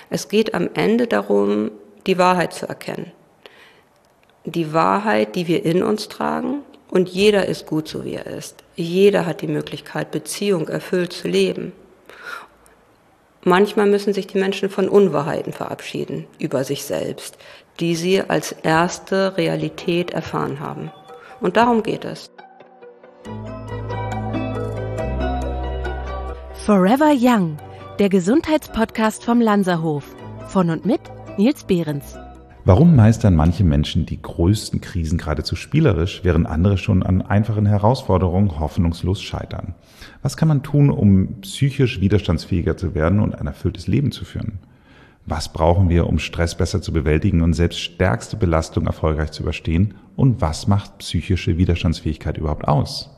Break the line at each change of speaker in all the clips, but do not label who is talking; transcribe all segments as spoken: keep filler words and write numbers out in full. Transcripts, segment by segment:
Es geht am Ende darum, die Wahrheit zu erkennen. Die Wahrheit, die wir in uns tragen, und jeder ist gut, so wie er ist. Jeder hat die Möglichkeit, Beziehung erfüllt zu leben. Manchmal müssen sich die Menschen von Unwahrheiten verabschieden über sich selbst, die sie als erste Realität erfahren haben. Und darum geht es.
Forever Young, der Gesundheitspodcast vom Lanzerhof. Von und mit Nils Behrens.
Warum meistern manche Menschen die größten Krisen geradezu spielerisch, während andere schon an einfachen Herausforderungen hoffnungslos scheitern? Was kann man tun, um psychisch widerstandsfähiger zu werden und ein erfülltes Leben zu führen? Was brauchen wir, um Stress besser zu bewältigen und selbst stärkste Belastung erfolgreich zu überstehen? Und was macht psychische Widerstandsfähigkeit überhaupt aus?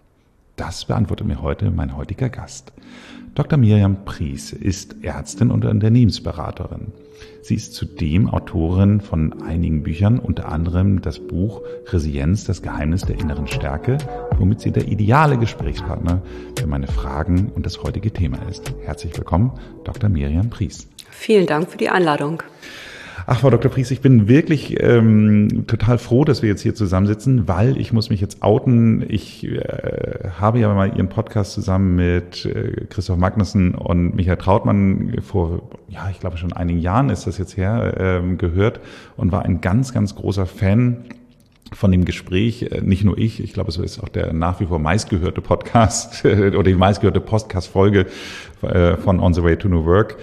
Das beantwortet mir heute mein heutiger Gast. Doktor Miriam Pries ist Ärztin und Unternehmensberaterin. Sie ist zudem Autorin von einigen Büchern, unter anderem das Buch Resilienz, das Geheimnis der inneren Stärke, womit sie der ideale Gesprächspartner für meine Fragen und das heutige Thema ist. Herzlich willkommen, Doktor Miriam Pries.
Vielen Dank für die Einladung.
Ach, Frau Doktor Pries, ich bin wirklich ähm, total froh, dass wir jetzt hier zusammensitzen, weil ich muss mich jetzt outen. Ich äh, habe ja mal Ihren Podcast zusammen mit äh, Christoph Magnussen und Michael Trautmann vor, ja, ich glaube schon einigen Jahren ist das jetzt her, ähm, gehört und war ein ganz, ganz großer Fan von dem Gespräch. Nicht nur ich, ich glaube, es ist auch der nach wie vor meistgehörte Podcast oder die meistgehörte Podcast-Folge von On the Way to New Work.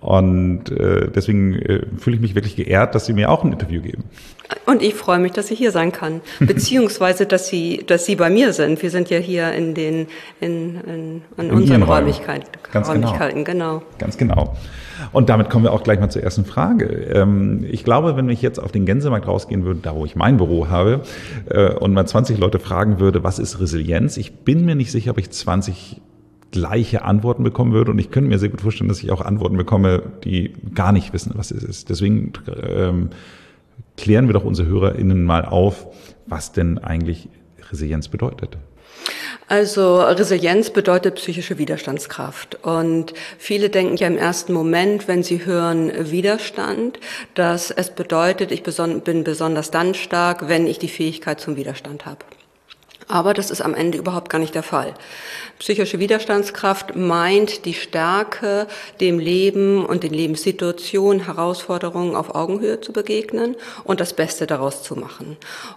Und äh, deswegen äh, fühle ich mich wirklich geehrt, dass Sie mir auch ein Interview geben.
Und ich freue mich, dass ich hier sein kann, beziehungsweise, dass Sie, dass Sie bei mir sind. Wir sind ja hier in den, in, in, in, in unseren Räumlichkeiten.
Ganz
Räumlichkeiten,
genau.
genau.
Ganz genau. Und damit kommen wir auch gleich mal zur ersten Frage. Ähm, ich glaube, wenn ich jetzt auf den Gänsemarkt rausgehen würde, da wo ich mein Büro habe, äh, und mal zwanzig Leute fragen würde, was ist Resilienz? Ich bin mir nicht sicher, ob ich zwanzig gleiche Antworten bekommen würde. Und ich könnte mir sehr gut vorstellen, dass ich auch Antworten bekomme, die gar nicht wissen, was es ist. Deswegen ähm, klären wir doch unsere HörerInnen mal auf, was denn eigentlich Resilienz bedeutet.
Also Resilienz bedeutet psychische Widerstandskraft. Und viele denken ja im ersten Moment, wenn sie hören Widerstand, dass es bedeutet, ich bin besonders dann stark, wenn ich die Fähigkeit zum Widerstand habe. Aber das ist am Ende überhaupt gar nicht der Fall. Psychische Widerstandskraft meint die Stärke, dem Leben und den Lebenssituationen, Herausforderungen auf Augenhöhe zu begegnen und das Beste daraus zu machen.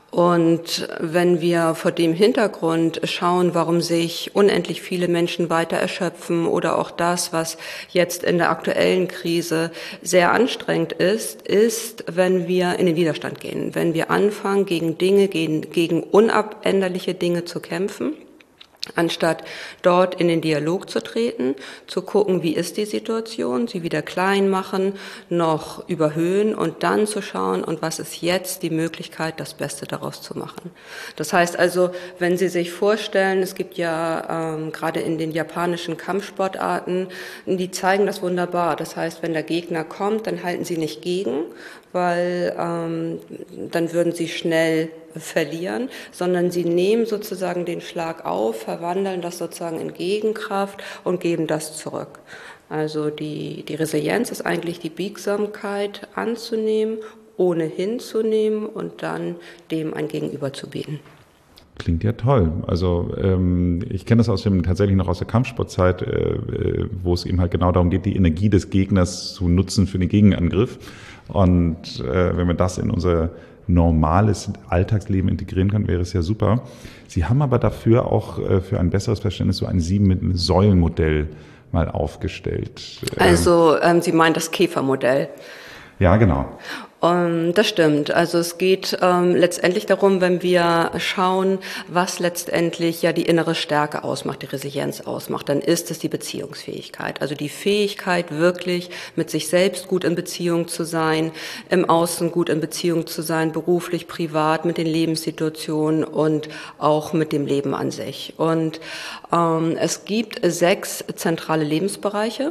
Und wenn wir vor dem Hintergrund schauen, warum sich unendlich viele Menschen weiter erschöpfen oder auch das, was jetzt in der aktuellen Krise sehr anstrengend ist, ist, wenn wir in den Widerstand gehen, wenn wir anfangen, gegen Dinge, gegen, gegen unabänderliche Dinge zu kämpfen, anstatt dort in den Dialog zu treten, zu gucken, wie ist die Situation, sie wieder klein machen, noch überhöhen und dann zu schauen, und was ist jetzt die Möglichkeit, das Beste daraus zu machen. Das heißt also, wenn Sie sich vorstellen, es gibt ja ähm, gerade in den japanischen Kampfsportarten, die zeigen das wunderbar. Das heißt, wenn der Gegner kommt, dann halten Sie nicht gegen, weil ähm, dann würden Sie schnell verlieren, sondern sie nehmen sozusagen den Schlag auf, verwandeln das sozusagen in Gegenkraft und geben das zurück. Also die, die Resilienz ist eigentlich die Biegsamkeit anzunehmen, ohne hinzunehmen und dann dem ein Gegenüber zu bieten.
Klingt ja toll. Also ähm, ich kenne das aus dem tatsächlich noch aus der Kampfsportzeit, äh, wo es eben halt genau darum geht, die Energie des Gegners zu nutzen für den Gegenangriff. Und äh, wenn wir das in unser normales Alltagsleben integrieren können, wäre es ja super. Sie haben aber dafür auch äh, für ein besseres Verständnis so ein Sieben-Säulen-Modell mal aufgestellt.
Also ähm, Sie meinen das Käfermodell?
Ja, genau.
Um, das stimmt. Also es geht ähm, letztendlich darum, wenn wir schauen, was letztendlich ja die innere Stärke ausmacht, die Resilienz ausmacht, dann ist es die Beziehungsfähigkeit. Also die Fähigkeit, wirklich mit sich selbst gut in Beziehung zu sein, im Außen gut in Beziehung zu sein, beruflich, privat, mit den Lebenssituationen und auch mit dem Leben an sich. Und ähm, es gibt sechs zentrale Lebensbereiche,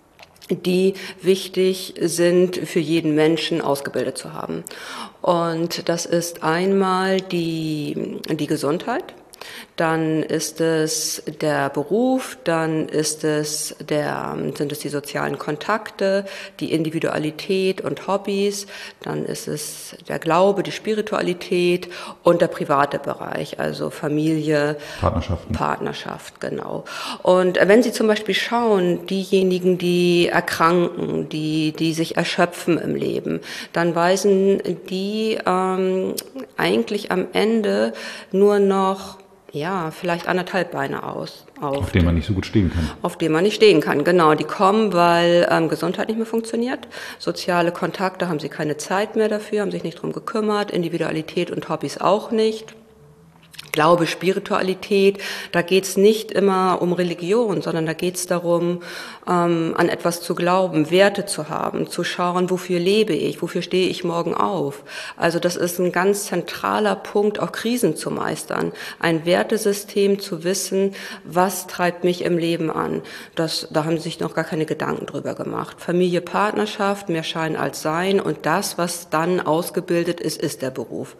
die wichtig sind für jeden Menschen ausgebildet zu haben. Und das ist einmal die, die Gesundheit, Dann ist es der Beruf, dann ist es der, sind es die sozialen Kontakte, die Individualität und Hobbys, dann ist es der Glaube, die Spiritualität und der private Bereich, also Familie,
Partnerschaften.
Partnerschaft, genau. Und wenn Sie zum Beispiel schauen, diejenigen, die erkranken, die, die sich erschöpfen im Leben, dann weisen die ähm, eigentlich am Ende nur noch ja, vielleicht anderthalb Beine aus. Auf,
auf denen man nicht so gut stehen kann.
Auf denen man nicht stehen kann, genau. Die kommen, weil ähm, Gesundheit nicht mehr funktioniert. Soziale Kontakte haben sie keine Zeit mehr dafür, haben sich nicht drum gekümmert. Individualität und Hobbys auch nicht. Glaube, Spiritualität, da geht's nicht immer um Religion, sondern da geht's darum, ähm, an etwas zu glauben, Werte zu haben, zu schauen, wofür lebe ich, wofür stehe ich morgen auf. Also das ist ein ganz zentraler Punkt, auch Krisen zu meistern. Ein Wertesystem zu wissen, was treibt mich im Leben an. Das, da haben sie sich noch gar keine Gedanken drüber gemacht. Familie, Partnerschaft, mehr Schein als Sein und das, was dann ausgebildet ist, ist der Beruf.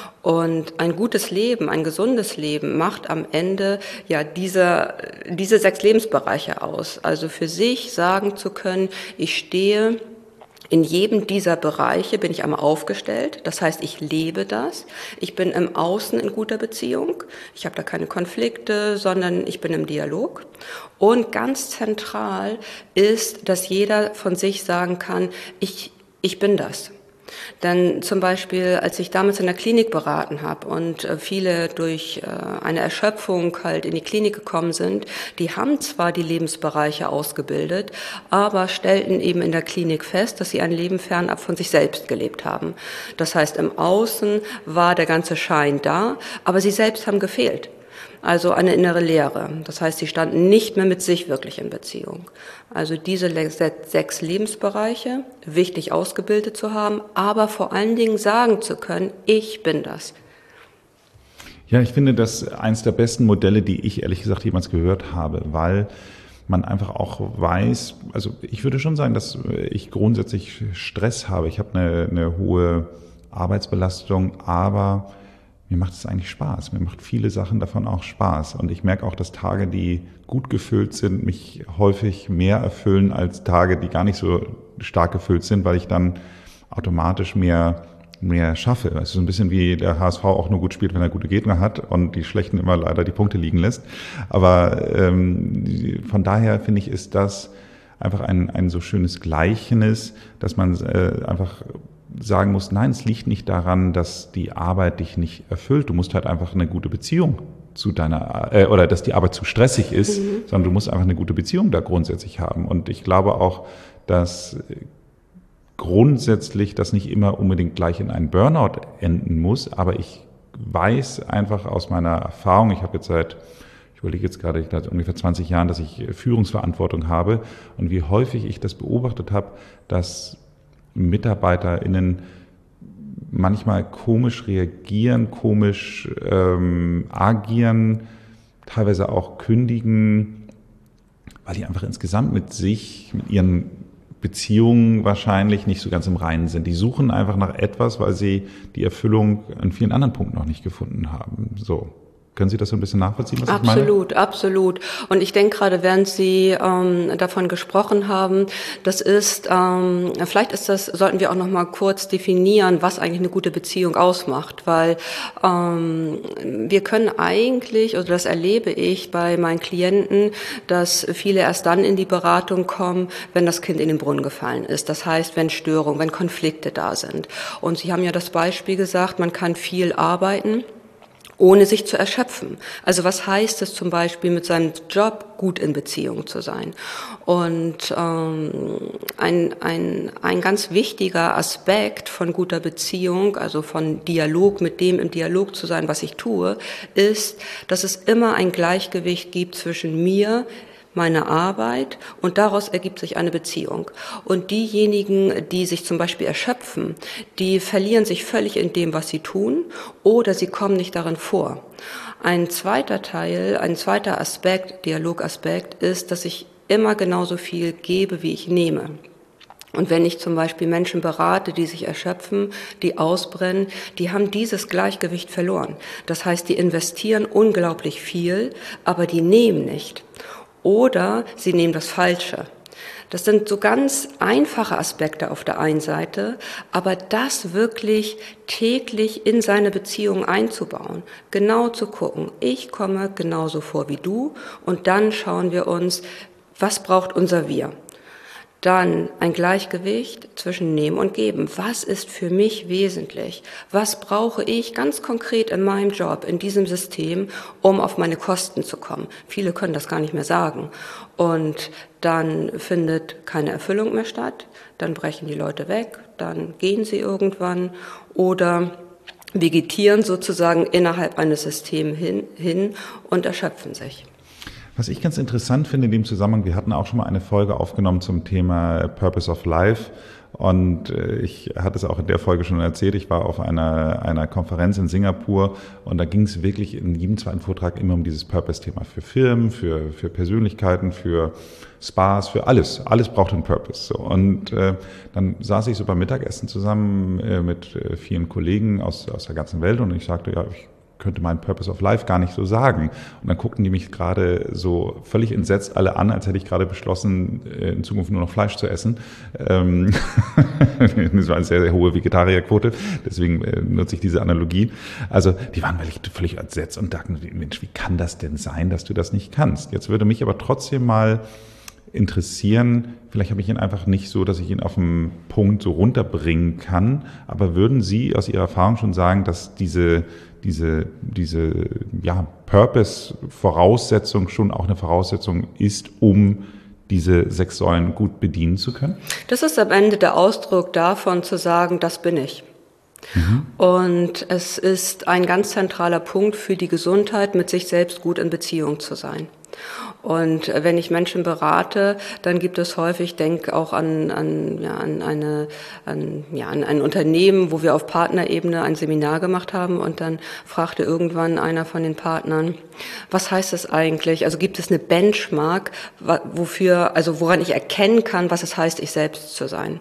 Und ein gutes Leben, ein gesundes Leben macht am Ende ja diese, diese sechs Lebensbereiche aus. Also für sich sagen zu können, ich stehe in jedem dieser Bereiche, bin ich einmal aufgestellt. Das heißt, ich lebe das. Ich bin im Außen in guter Beziehung. Ich habe da keine Konflikte, sondern ich bin im Dialog. Und ganz zentral ist, dass jeder von sich sagen kann, ich, ich bin das. Denn zum Beispiel, als ich damals in der Klinik beraten habe und viele durch eine Erschöpfung halt in die Klinik gekommen sind, die haben zwar die Lebensbereiche ausgebildet, aber stellten eben in der Klinik fest, dass sie ein Leben fernab von sich selbst gelebt haben. Das heißt, im Außen war der ganze Schein da, aber sie selbst haben gefehlt. Also eine innere Leere. Das heißt, sie standen nicht mehr mit sich wirklich in Beziehung. Also diese sechs Lebensbereiche, wichtig ausgebildet zu haben, aber vor allen Dingen sagen zu können, ich bin das.
Ja, ich finde das eins der besten Modelle, die ich ehrlich gesagt jemals gehört habe, weil man einfach auch weiß, also ich würde schon sagen, dass ich grundsätzlich Stress habe. Ich habe eine, eine hohe Arbeitsbelastung, aber mir macht es eigentlich Spaß. Mir macht viele Sachen davon auch Spaß. Und ich merke auch, dass Tage, die gut gefüllt sind, mich häufig mehr erfüllen als Tage, die gar nicht so stark gefüllt sind, weil ich dann automatisch mehr, mehr schaffe. Es ist so ein bisschen wie der H S V auch nur gut spielt, wenn er gute Gegner hat und die Schlechten immer leider die Punkte liegen lässt. Aber ähm, von daher finde ich, ist das einfach ein, ein so schönes Gleichnis, dass man äh, einfach sagen muss, nein, es liegt nicht daran, dass die Arbeit dich nicht erfüllt. Du musst halt einfach eine gute Beziehung zu deiner, äh, oder dass die Arbeit zu stressig ist, mhm. sondern du musst einfach eine gute Beziehung da grundsätzlich haben. Und ich glaube auch, dass grundsätzlich das nicht immer unbedingt gleich in einen Burnout enden muss, aber ich weiß einfach aus meiner Erfahrung, ich habe jetzt seit Ich überlege jetzt gerade, ich seit ungefähr zwanzig Jahren, dass ich Führungsverantwortung habe und wie häufig ich das beobachtet habe, dass MitarbeiterInnen manchmal komisch reagieren, komisch ähm, agieren, teilweise auch kündigen, weil die einfach insgesamt mit sich, mit ihren Beziehungen wahrscheinlich nicht so ganz im Reinen sind. Die suchen einfach nach etwas, weil sie die Erfüllung an vielen anderen Punkten noch nicht gefunden haben. So. Können Sie das so ein bisschen nachvollziehen, was
absolut,
ich meine?
Absolut, absolut. Und ich denke gerade, während Sie ähm, davon gesprochen haben, das ist, ähm, vielleicht ist das, sollten wir auch noch mal kurz definieren, was eigentlich eine gute Beziehung ausmacht, weil ähm, wir können eigentlich, oder das erlebe ich bei meinen Klienten, dass viele erst dann in die Beratung kommen, wenn das Kind in den Brunnen gefallen ist. Das heißt, wenn Störungen, wenn Konflikte da sind. Und Sie haben ja das Beispiel gesagt, man kann viel arbeiten, ohne sich zu erschöpfen. Also was heißt es zum Beispiel, mit seinem Job gut in Beziehung zu sein? Und ähm, ein, ein, ein ganz wichtiger Aspekt von guter Beziehung, also von Dialog, mit dem im Dialog zu sein, was ich tue, ist, dass es immer ein Gleichgewicht gibt zwischen mir, meine Arbeit, und daraus ergibt sich eine Beziehung. Und diejenigen, die sich zum Beispiel erschöpfen, die verlieren sich völlig in dem, was sie tun, oder sie kommen nicht darin vor. Ein zweiter Teil, ein zweiter Aspekt, Dialogaspekt, ist, dass ich immer genauso viel gebe, wie ich nehme. Und wenn ich zum Beispiel Menschen berate, die sich erschöpfen, die ausbrennen, die haben dieses Gleichgewicht verloren. Das heißt, die investieren unglaublich viel, aber die nehmen nicht. Oder sie nehmen das Falsche. Das sind so ganz einfache Aspekte auf der einen Seite, aber das wirklich täglich in seine Beziehung einzubauen, genau zu gucken, ich komme genauso vor wie du und dann schauen wir uns, was braucht unser Wir? Dann ein Gleichgewicht zwischen Nehmen und Geben. Was ist für mich wesentlich? Was brauche ich ganz konkret in meinem Job, in diesem System, um auf meine Kosten zu kommen? Viele können das gar nicht mehr sagen. Und dann findet keine Erfüllung mehr statt, dann brechen die Leute weg, dann gehen sie irgendwann oder vegetieren sozusagen innerhalb eines Systems hin, hin und erschöpfen sich.
Was ich ganz interessant finde in dem Zusammenhang, wir hatten auch schon mal eine Folge aufgenommen zum Thema Purpose of Life und ich hatte es auch in der Folge schon erzählt, ich war auf einer, einer Konferenz in Singapur und da ging es wirklich in jedem zweiten Vortrag immer um dieses Purpose-Thema für Firmen, für, für Persönlichkeiten, für Spas, für alles. Alles braucht einen Purpose. So. Und äh, dann saß ich so beim Mittagessen zusammen äh, mit äh, vielen Kollegen aus, aus der ganzen Welt und ich sagte, ja, ich könnte meinen Purpose of Life gar nicht so sagen. Und dann guckten die mich gerade so völlig entsetzt alle an, als hätte ich gerade beschlossen, in Zukunft nur noch Fleisch zu essen. Ähm das war eine sehr, sehr hohe Vegetarierquote, deswegen äh, nutze ich diese Analogie. Also die waren völlig, völlig entsetzt und dachten, Mensch, wie kann das denn sein, dass du das nicht kannst? Jetzt würde mich aber trotzdem mal interessieren, vielleicht habe ich ihn einfach nicht so, dass ich ihn auf den Punkt so runterbringen kann, aber würden Sie aus Ihrer Erfahrung schon sagen, dass diese, diese, diese ja, Purpose-Voraussetzung schon auch eine Voraussetzung ist, um diese sechs Säulen gut bedienen zu können?
Das ist am Ende der Ausdruck davon, zu sagen, das bin ich. Mhm. Und es ist ein ganz zentraler Punkt für die Gesundheit, mit sich selbst gut in Beziehung zu sein. Und wenn ich Menschen berate, dann gibt es häufig, ich denke auch an, an, ja, an, eine, an, ja, an ein Unternehmen, wo wir auf Partnerebene ein Seminar gemacht haben und dann fragte irgendwann einer von den Partnern, was heißt das eigentlich? Also gibt es eine Benchmark, wofür, also woran ich erkennen kann, was es heißt, ich selbst zu sein?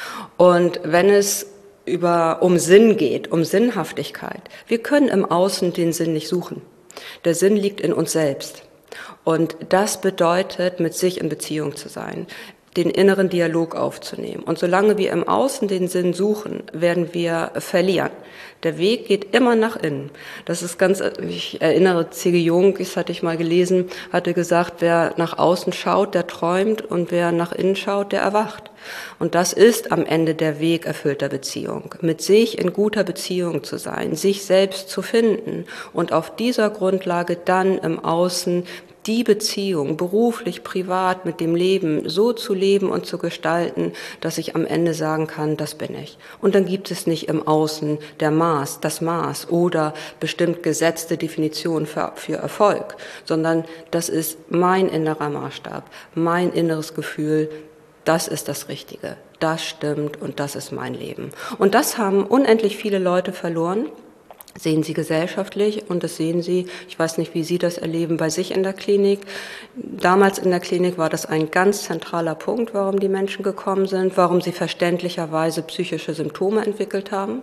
Und wenn es über, um Sinn geht, um Sinnhaftigkeit, wir können im Außen den Sinn nicht suchen. Der Sinn liegt in uns selbst. Und das bedeutet, mit sich in Beziehung zu sein, den inneren Dialog aufzunehmen. Und solange wir im Außen den Sinn suchen, werden wir verlieren. Der Weg geht immer nach innen. Das ist ganz, ich erinnere, C G Jung, das hatte ich mal gelesen, hatte gesagt, wer nach außen schaut, der träumt und wer nach innen schaut, der erwacht. Und das ist am Ende der Weg erfüllter Beziehung. Mit sich in guter Beziehung zu sein, sich selbst zu finden und auf dieser Grundlage dann im Außen die Beziehung, beruflich, privat, mit dem Leben so zu leben und zu gestalten, dass ich am Ende sagen kann, das bin ich. Und dann gibt es nicht im Außen der Maß, das Maß oder bestimmt gesetzte Definition für, für Erfolg, sondern das ist mein innerer Maßstab, mein inneres Gefühl, das ist das Richtige, das stimmt und das ist mein Leben. Und das haben unendlich viele Leute verloren. Sehen Sie gesellschaftlich und das sehen Sie, ich weiß nicht, wie Sie das erleben, bei sich in der Klinik. Damals in der Klinik war das ein ganz zentraler Punkt, warum die Menschen gekommen sind, warum sie verständlicherweise psychische Symptome entwickelt haben.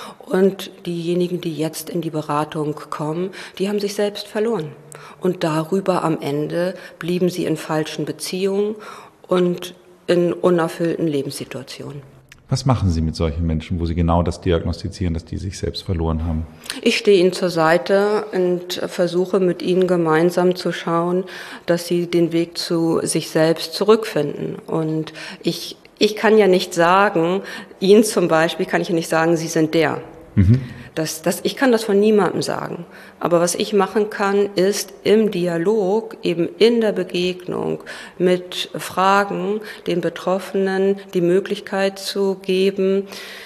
Und diejenigen, die jetzt in die Beratung kommen, die haben sich selbst verloren. Und darüber am Ende blieben sie in falschen Beziehungen und in unerfüllten Lebenssituationen.
Was machen Sie mit solchen Menschen, wo Sie genau das diagnostizieren, dass die sich selbst verloren haben?
Ich stehe ihnen zur Seite und versuche mit ihnen gemeinsam zu schauen, dass sie den Weg zu sich selbst zurückfinden. Und ich, ich kann ja nicht sagen, Ihnen zum Beispiel kann ich ja nicht sagen, Sie sind der. Mhm. Das, das, ich kann das von niemandem sagen. Aber was ich machen kann, ist im Dialog, eben in der Begegnung mit Fragen, den Betroffenen die Möglichkeit zu geben,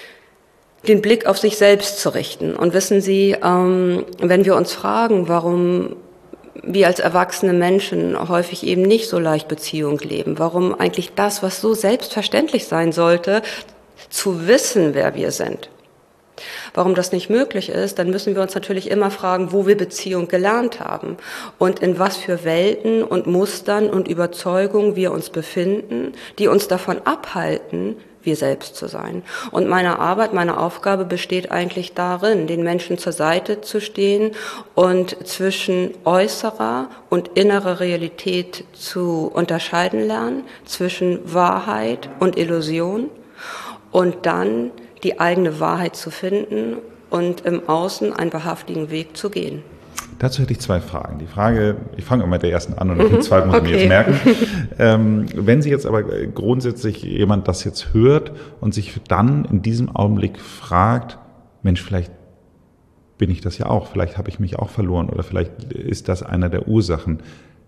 den Blick auf sich selbst zu richten. Und wissen Sie, ähm, wenn wir uns fragen, warum wir als erwachsene Menschen häufig eben nicht so leicht Beziehung leben, warum eigentlich das, was so selbstverständlich sein sollte, zu wissen, wer wir sind, warum das nicht möglich ist, dann müssen wir uns natürlich immer fragen, wo wir Beziehung gelernt haben und in was für Welten und Mustern und Überzeugungen wir uns befinden, die uns davon abhalten, wir selbst zu sein. Und meine Arbeit, meine Aufgabe besteht eigentlich darin, den Menschen zur Seite zu stehen und zwischen äußerer und innerer Realität zu unterscheiden lernen, zwischen Wahrheit und Illusion und dann die eigene Wahrheit zu finden und im Außen einen wahrhaftigen Weg zu gehen.
Dazu hätte ich zwei Fragen. Die Frage, ich fange immer mit der ersten an und den zweiten muss ich mir jetzt merken. Ähm, wenn Sie jetzt aber grundsätzlich jemand das jetzt hört und sich dann in diesem Augenblick fragt, Mensch, vielleicht bin ich das ja auch, vielleicht habe ich mich auch verloren oder vielleicht ist das einer der Ursachen.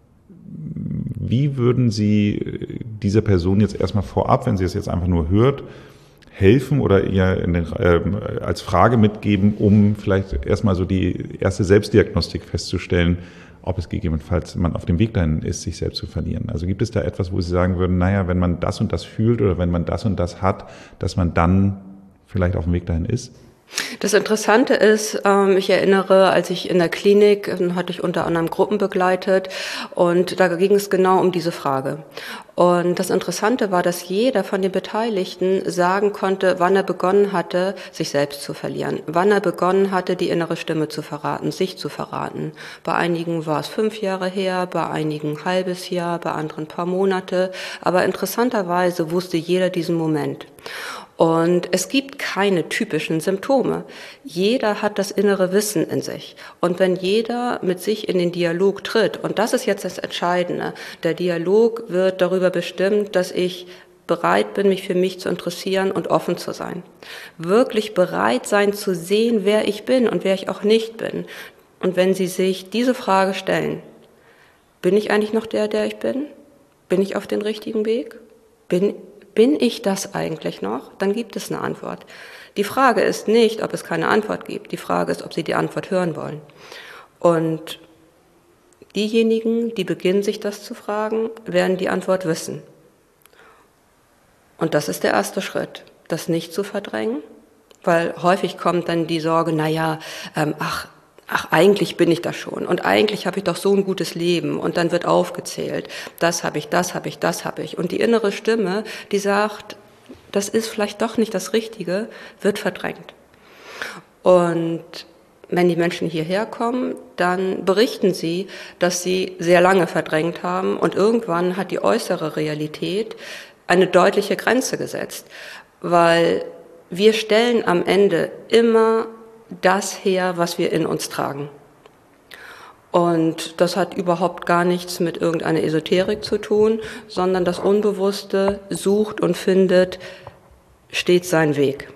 Wie würden Sie dieser Person jetzt erstmal vorab, wenn sie es jetzt einfach nur hört, helfen oder ihr in den, äh, als Frage mitgeben, um vielleicht erstmal so die erste Selbstdiagnostik festzustellen, ob es gegebenenfalls man auf dem Weg dahin ist, sich selbst zu verlieren. Also gibt es da etwas, wo Sie sagen würden, naja, wenn man das und das fühlt oder wenn man das und das hat, dass man dann vielleicht auf dem Weg dahin ist?
Das Interessante ist, ähm, ich erinnere, als ich in der Klinik, äh, hatte ich unter anderem Gruppen begleitet und da ging es genau um diese Frage. Und das Interessante war, dass jeder von den Beteiligten sagen konnte, wann er begonnen hatte, sich selbst zu verlieren, wann er begonnen hatte, die innere Stimme zu verraten, sich zu verraten. Bei einigen war es fünf Jahre her, bei einigen ein halbes Jahr, bei anderen ein paar Monate. Aber interessanterweise wusste jeder diesen Moment. Und es gibt keine typischen Symptome. Jeder hat das innere Wissen in sich. Und wenn jeder mit sich in den Dialog tritt, und das ist jetzt das Entscheidende, der Dialog wird darüber bestimmt, dass ich bereit bin, mich für mich zu interessieren und offen zu sein. Wirklich bereit sein zu sehen, wer ich bin und wer ich auch nicht bin. Und wenn Sie sich diese Frage stellen, bin ich eigentlich noch der, der ich bin? Bin ich auf dem richtigen Weg? Bin Bin ich das eigentlich noch? Dann gibt es eine Antwort. Die Frage ist nicht, ob es keine Antwort gibt. Die Frage ist, ob Sie die Antwort hören wollen. Und diejenigen, die beginnen, sich das zu fragen, werden die Antwort wissen. Und das ist der erste Schritt, das nicht zu verdrängen, weil häufig kommt dann die Sorge, naja, ähm, ach, Ach, eigentlich bin ich das schon und eigentlich habe ich doch so ein gutes Leben und dann wird aufgezählt, das habe ich, das habe ich, das habe ich. Und die innere Stimme, die sagt, das ist vielleicht doch nicht das Richtige, wird verdrängt. Und wenn die Menschen hierher kommen, dann berichten sie, dass sie sehr lange verdrängt haben und irgendwann hat die äußere Realität eine deutliche Grenze gesetzt, weil wir stellen am Ende immer das her, was wir in uns tragen. Und das hat überhaupt gar nichts mit irgendeiner Esoterik zu tun, sondern das Unbewusste sucht und findet stets seinen Weg.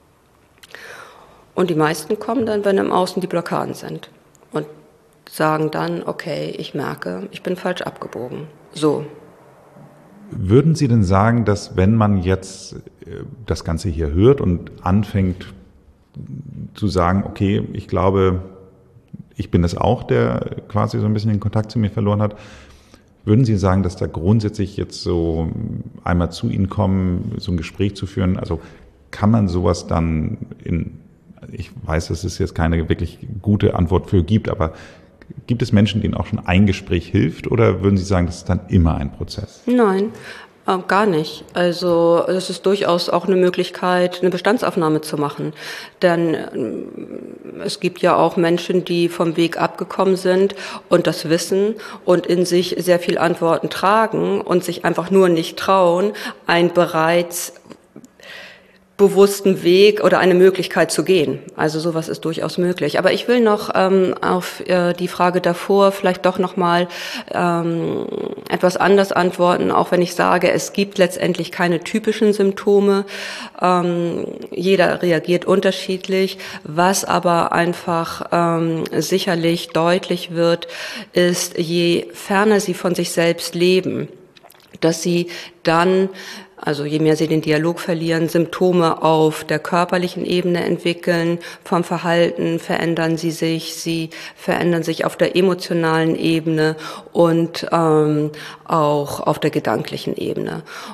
Und die meisten kommen dann, wenn im Außen die Blockaden sind und sagen dann, okay, ich merke, ich bin falsch abgebogen. So.
Würden Sie denn sagen, dass wenn man jetzt das Ganze hier hört und anfängt, zu sagen, okay, ich glaube, ich bin es auch, der quasi so ein bisschen den Kontakt zu mir verloren hat. Würden Sie sagen, dass da grundsätzlich jetzt so einmal zu Ihnen kommen, so ein Gespräch zu führen, also kann man sowas dann in, ich weiß, dass es jetzt keine wirklich gute Antwort für gibt, aber gibt es Menschen, denen auch schon ein Gespräch hilft oder würden Sie sagen, das ist dann immer ein Prozess?
Nein. Äh, gar nicht. Also es ist durchaus auch eine Möglichkeit, eine Bestandsaufnahme zu machen. Denn äh, es gibt ja auch Menschen, die vom Weg abgekommen sind und das wissen und in sich sehr viel Antworten tragen und sich einfach nur nicht trauen, ein bereits bewussten Weg oder eine Möglichkeit zu gehen. Also sowas ist durchaus möglich. Aber ich will noch ähm, auf äh, die Frage davor vielleicht doch noch mal ähm, etwas anders antworten, auch wenn ich sage, es gibt letztendlich keine typischen Symptome. Ähm, jeder reagiert unterschiedlich. Was aber einfach ähm, sicherlich deutlich wird, ist, je ferner sie von sich selbst leben, dass sie dann, also je mehr sie den Dialog verlieren, Symptome auf der körperlichen Ebene entwickeln, vom Verhalten verändern sie sich, sie verändern sich auf der emotionalen Ebene und ähm, auch auf der gedanklichen Ebene.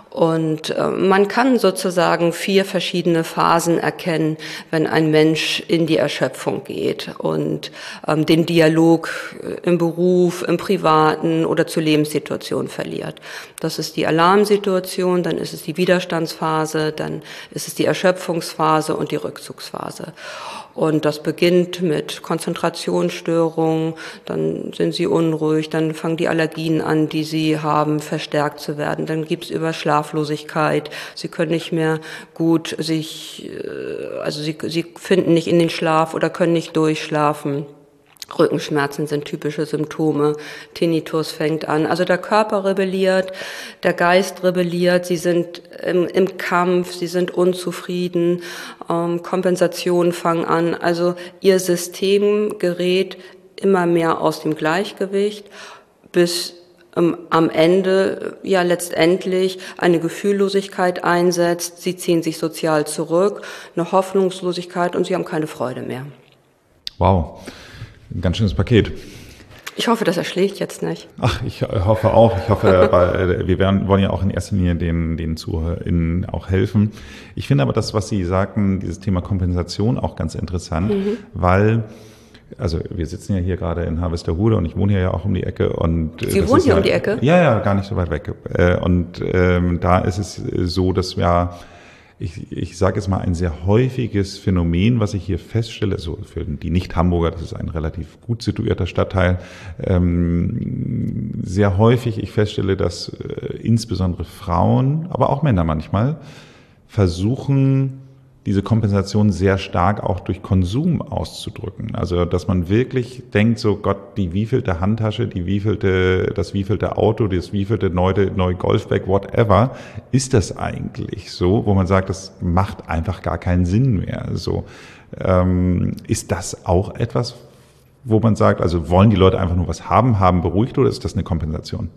Und äh, man kann sozusagen vier verschiedene Phasen erkennen, wenn ein Mensch in die Erschöpfung geht und ähm, den Dialog im Beruf, im Privaten oder zur Lebenssituation verliert. Das ist die Alarmsituation, dann ist es die Widerstandsphase, dann ist es die Erschöpfungsphase und die Rückzugsphase. Und das beginnt mit Konzentrationsstörungen, dann sind sie unruhig, dann fangen die Allergien an, die sie haben, verstärkt zu werden. Dann gibt's über Schlaflosigkeit, sie können nicht mehr gut sich, also sie, sie finden nicht in den Schlaf oder können nicht durchschlafen. Rückenschmerzen sind typische Symptome, Tinnitus fängt an. Also der Körper rebelliert, der Geist rebelliert, sie sind im, im Kampf, sie sind unzufrieden, ähm, Kompensationen fangen an. Also ihr System gerät immer mehr aus dem Gleichgewicht, bis ähm, am Ende ja letztendlich eine Gefühllosigkeit einsetzt. Sie ziehen sich sozial zurück, eine Hoffnungslosigkeit und sie haben keine Freude mehr.
Wow. Ein ganz schönes Paket.
Ich hoffe, das erschlägt jetzt nicht.
Ach, ich hoffe auch. Ich hoffe, weil wir werden, wollen ja auch in erster Linie den, den ZuhörerInnen auch helfen. Ich finde aber das, was Sie sagten, dieses Thema Kompensation auch ganz interessant, mhm. weil, also wir sitzen ja hier gerade in Harvesterhude und ich wohne hier ja auch um die Ecke. Und
Sie wohnen hier
ja,
um die Ecke?
Ja, ja, gar nicht so weit weg. Und ähm, da ist es so, dass wir Ich, ich sage jetzt mal ein sehr häufiges Phänomen, was ich hier feststelle, so für die Nicht-Hamburger, das ist ein relativ gut situierter Stadtteil, ähm, sehr häufig ich feststelle, dass äh, insbesondere Frauen, aber auch Männer manchmal, versuchen, diese Kompensation sehr stark auch durch Konsum auszudrücken. Also, dass man wirklich denkt, so Gott, die wievielte Handtasche, die wievielte, das wievielte Auto, das wievielte neue, neue Golfbag, whatever, ist das eigentlich so, wo man sagt, das macht einfach gar keinen Sinn mehr. So, ähm, ist das auch etwas, wo man sagt, also wollen die Leute einfach nur was haben, haben beruhigt, oder ist das eine Kompensation?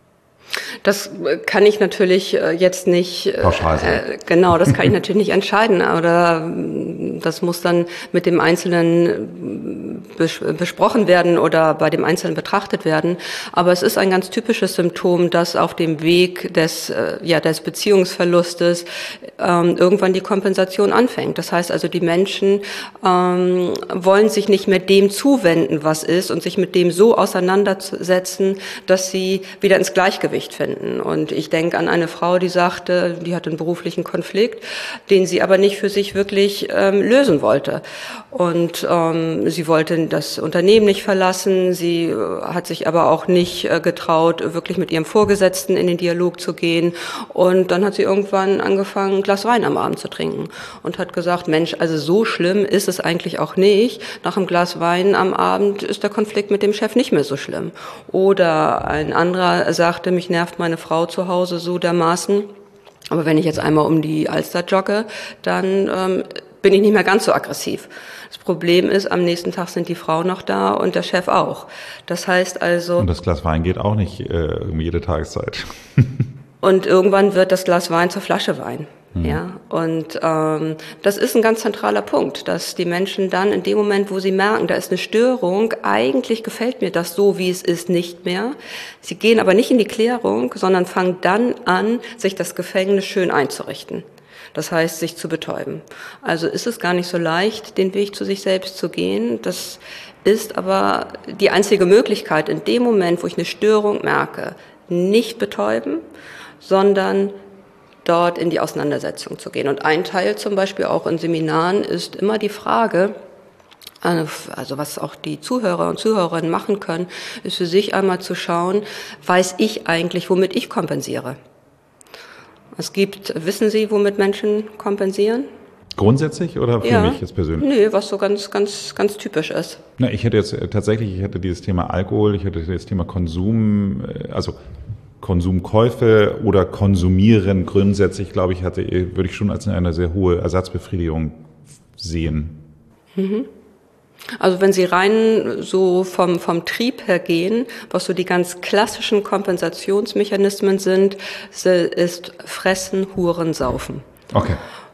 Das kann ich natürlich jetzt nicht,
pauschal sein.
Äh, genau, das kann ich natürlich nicht entscheiden, oder das muss dann mit dem Einzelnen bes- besprochen werden oder bei dem Einzelnen betrachtet werden. Aber es ist ein ganz typisches Symptom, dass auf dem Weg des, ja, des Beziehungsverlustes ähm, irgendwann die Kompensation anfängt. Das heißt also, die Menschen ähm, wollen sich nicht mehr dem zuwenden, was ist, und sich mit dem so auseinandersetzen, dass sie wieder ins Gleichgewicht finden. Und ich denke an eine Frau, die sagte, die hat einen beruflichen Konflikt, den sie aber nicht für sich wirklich ähm, lösen wollte. Und ähm, sie wollte das Unternehmen nicht verlassen, sie äh, hat sich aber auch nicht äh, getraut, wirklich mit ihrem Vorgesetzten in den Dialog zu gehen. Und dann hat sie irgendwann angefangen, ein Glas Wein am Abend zu trinken und hat gesagt, Mensch, also so schlimm ist es eigentlich auch nicht. Nach einem Glas Wein am Abend ist der Konflikt mit dem Chef nicht mehr so schlimm. Oder ein anderer sagte, mich nervt meine Frau zu Hause so dermaßen, aber wenn ich jetzt einmal um die Alster jogge, dann ähm, bin ich nicht mehr ganz so aggressiv. Das Problem ist, am nächsten Tag sind die Frauen noch da und der Chef auch. Das heißt also...
Und das Glas Wein geht auch nicht äh, um jede Tageszeit.
Und irgendwann wird das Glas Wein zur Flasche Wein. Mhm. Ja, und ähm, das ist ein ganz zentraler Punkt, dass die Menschen dann in dem Moment, wo sie merken, da ist eine Störung, eigentlich gefällt mir das so, wie es ist, nicht mehr. Sie gehen aber nicht in die Klärung, sondern fangen dann an, sich das Gefängnis schön einzurichten. Das heißt, sich zu betäuben. Also ist es gar nicht so leicht, den Weg zu sich selbst zu gehen. Das ist aber die einzige Möglichkeit, in dem Moment, wo ich eine Störung merke, nicht betäuben, sondern dort in die Auseinandersetzung zu gehen. Und ein Teil zum Beispiel auch in Seminaren ist immer die Frage, also was auch die Zuhörer und Zuhörerinnen machen können, ist für sich einmal zu schauen, weiß ich eigentlich, womit ich kompensiere? Es gibt, wissen Sie, womit Menschen kompensieren?
Grundsätzlich oder für
ja.
mich jetzt persönlich?
Nee, was so ganz, ganz, ganz typisch ist.
Na, ich hätte jetzt tatsächlich, ich hätte dieses Thema Alkohol, ich hätte das Thema Konsum, also Konsumkäufe oder Konsumieren grundsätzlich, glaube ich, hatte, würde ich schon als eine sehr hohe Ersatzbefriedigung sehen.
Mhm. Also wenn Sie rein so vom, vom Trieb her gehen, was so die ganz klassischen Kompensationsmechanismen sind, ist Fressen, Huren, Saufen.
Okay.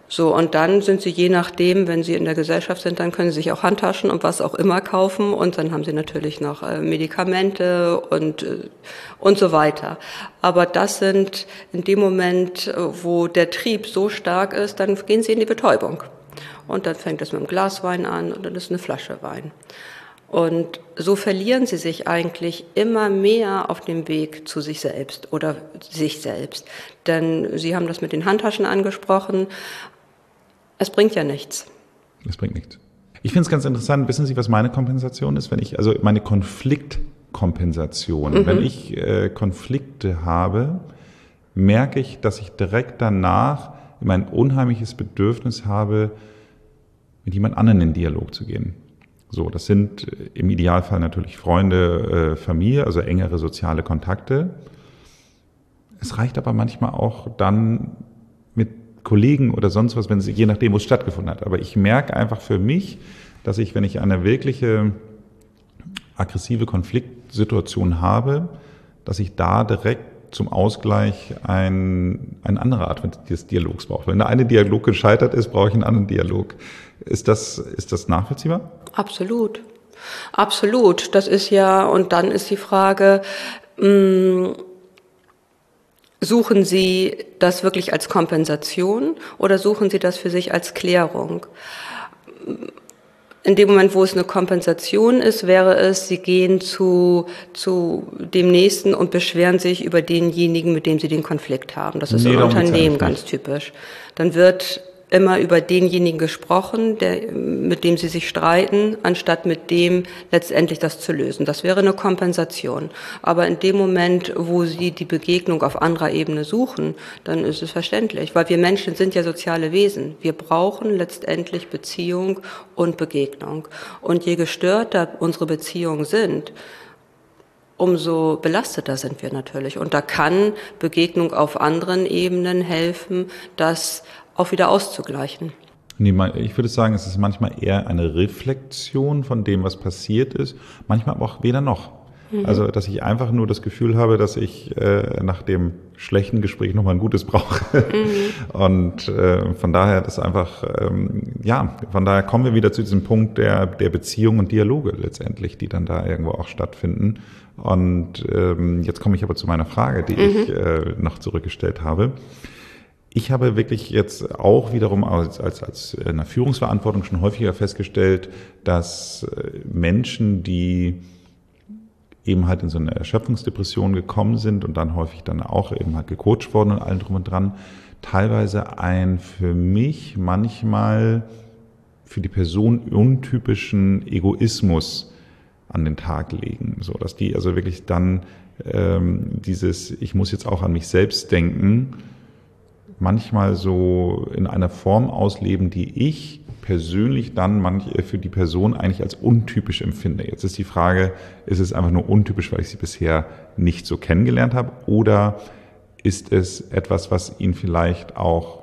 So, und dann sind sie je nachdem, wenn sie in der Gesellschaft sind, dann können sie sich auch Handtaschen und was auch immer kaufen und dann haben sie natürlich noch äh, Medikamente und, äh, und so weiter. Aber das sind in dem Moment, wo der Trieb so stark ist, dann gehen sie in die Betäubung. Und dann fängt es mit einem Glas Wein an und dann ist eine Flasche Wein. Und so verlieren sie sich eigentlich immer mehr auf dem Weg zu sich selbst oder sich selbst. Denn Sie haben das mit den Handtaschen angesprochen. Es bringt ja nichts.
Es bringt nichts. Ich finde es ganz interessant. Wissen Sie, was meine Kompensation ist? Wenn ich, also meine Konfliktkompensation. Mhm. Wenn ich äh, Konflikte habe, merke ich, dass ich direkt danach immer ein unheimliches Bedürfnis habe, mit jemand anderem in den Dialog zu gehen. So, das sind im Idealfall natürlich Freunde, äh, Familie, also engere soziale Kontakte. Es reicht aber manchmal auch dann mit Kollegen oder sonst was, wenn sie, je nachdem, wo es stattgefunden hat. Aber ich merke einfach für mich, dass ich, wenn ich eine wirkliche aggressive Konfliktsituation habe, dass ich da direkt zum Ausgleich ein, eine andere Art des Dialogs brauche. Wenn der eine Dialog gescheitert ist, brauche ich einen anderen Dialog. Ist das, ist das nachvollziehbar?
Absolut. Absolut. Das ist ja, und dann ist die Frage, mh, suchen Sie das wirklich als Kompensation oder suchen Sie das für sich als Klärung? In dem Moment, wo es eine Kompensation ist, wäre es, Sie gehen zu, zu dem Nächsten und beschweren sich über denjenigen, mit dem Sie den Konflikt haben. Das ist nee, im Unternehmen ganz typisch. Dann wird immer über denjenigen gesprochen, der, mit dem sie sich streiten, anstatt mit dem letztendlich das zu lösen. Das wäre eine Kompensation. Aber in dem Moment, wo sie die Begegnung auf anderer Ebene suchen, dann ist es verständlich, weil wir Menschen sind ja soziale Wesen. Wir brauchen letztendlich Beziehung und Begegnung. Und je gestörter unsere Beziehungen sind, umso belasteter sind wir natürlich. Und da kann Begegnung auf anderen Ebenen helfen, dass auch wieder auszugleichen.
Nee, ich würde sagen, es ist manchmal eher eine Reflexion von dem, was passiert ist, manchmal aber auch weder noch. Mhm. Also, dass ich einfach nur das Gefühl habe, dass ich äh, nach dem schlechten Gespräch nochmal ein gutes brauche. Mhm. Und äh, von daher, das einfach, ähm, ja, von daher kommen wir wieder zu diesem Punkt der, der Beziehung und Dialoge letztendlich, die dann da irgendwo auch stattfinden. Und ähm, jetzt komme ich aber zu meiner Frage, die mhm. ich äh, noch zurückgestellt habe. Ich habe wirklich jetzt auch wiederum als, als, als in der Führungsverantwortung schon häufiger festgestellt, dass Menschen, die eben halt in so eine Erschöpfungsdepression gekommen sind und dann häufig dann auch eben halt gecoacht worden und allem drum und dran, teilweise ein für mich manchmal für die Person untypischen Egoismus an den Tag legen, so dass die also wirklich dann ähm, dieses, ich muss jetzt auch an mich selbst denken, manchmal so in einer Form ausleben, die ich persönlich dann manch, für die Person eigentlich als untypisch empfinde. Jetzt ist die Frage, ist es einfach nur untypisch, weil ich sie bisher nicht so kennengelernt habe, oder ist es etwas, was Ihnen vielleicht auch,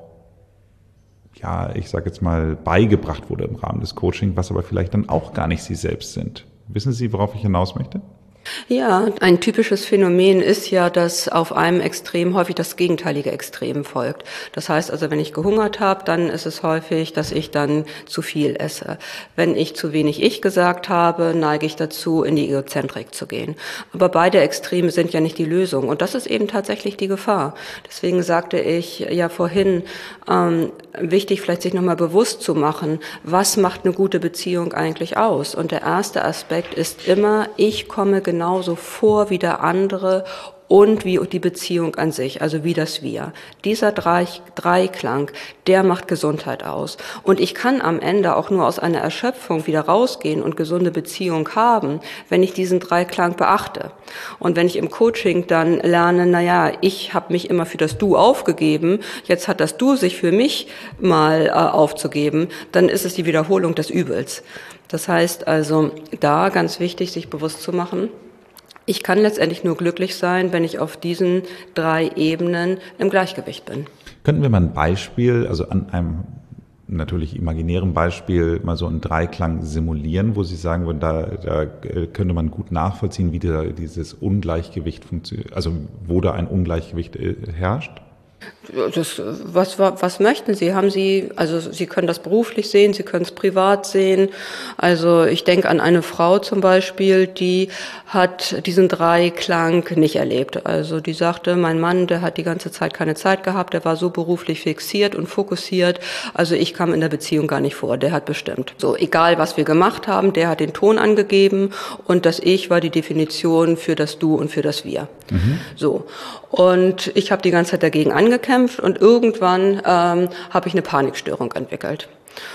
ja, ich sage jetzt mal, beigebracht wurde im Rahmen des Coaching, was aber vielleicht dann auch gar nicht Sie selbst sind? Wissen Sie, worauf ich hinaus möchte?
Ja, ein typisches Phänomen ist ja, dass auf einem Extrem häufig das gegenteilige Extrem folgt. Das heißt also, wenn ich gehungert habe, dann ist es häufig, dass ich dann zu viel esse. Wenn ich zu wenig Ich gesagt habe, neige ich dazu, in die Egozentrik zu gehen. Aber beide Extreme sind ja nicht die Lösung. Und das ist eben tatsächlich die Gefahr. Deswegen sagte ich ja vorhin, ähm, wichtig vielleicht sich nochmal bewusst zu machen, was macht eine gute Beziehung eigentlich aus? Und der erste Aspekt ist immer, ich komme genauso vor wie der andere und wie die Beziehung an sich, also wie das Wir. Dieser Dreiklang, der macht Gesundheit aus. Und ich kann am Ende auch nur aus einer Erschöpfung wieder rausgehen und gesunde Beziehung haben, wenn ich diesen Dreiklang beachte. Und wenn ich im Coaching dann lerne, naja, ich habe mich immer für das Du aufgegeben, jetzt hat das Du sich für mich mal äh, aufzugeben, dann ist es die Wiederholung des Übels. Das heißt also, da ganz wichtig, sich bewusst zu machen, ich kann letztendlich nur glücklich sein, wenn ich auf diesen drei Ebenen im Gleichgewicht bin.
Könnten wir mal ein Beispiel, also an einem natürlich imaginären Beispiel, mal so einen Dreiklang simulieren, wo Sie sagen würden, da, da könnte man gut nachvollziehen, wie da dieses Ungleichgewicht funktioniert, also wo da ein Ungleichgewicht herrscht?
Das, was, was möchten Sie? Haben Sie, also Sie können das beruflich sehen, Sie können es privat sehen. Also ich denke an eine Frau zum Beispiel, die hat diesen Dreiklang nicht erlebt. Also die sagte, mein Mann, der hat die ganze Zeit keine Zeit gehabt, der war so beruflich fixiert und fokussiert. Also ich kam in der Beziehung gar nicht vor, der hat bestimmt. So, egal was wir gemacht haben, der hat den Ton angegeben und das Ich war die Definition für das Du und für das Wir. Mhm. So. Und ich habe die ganze Zeit dagegen angekämpft und irgendwann ähm, habe ich eine Panikstörung entwickelt.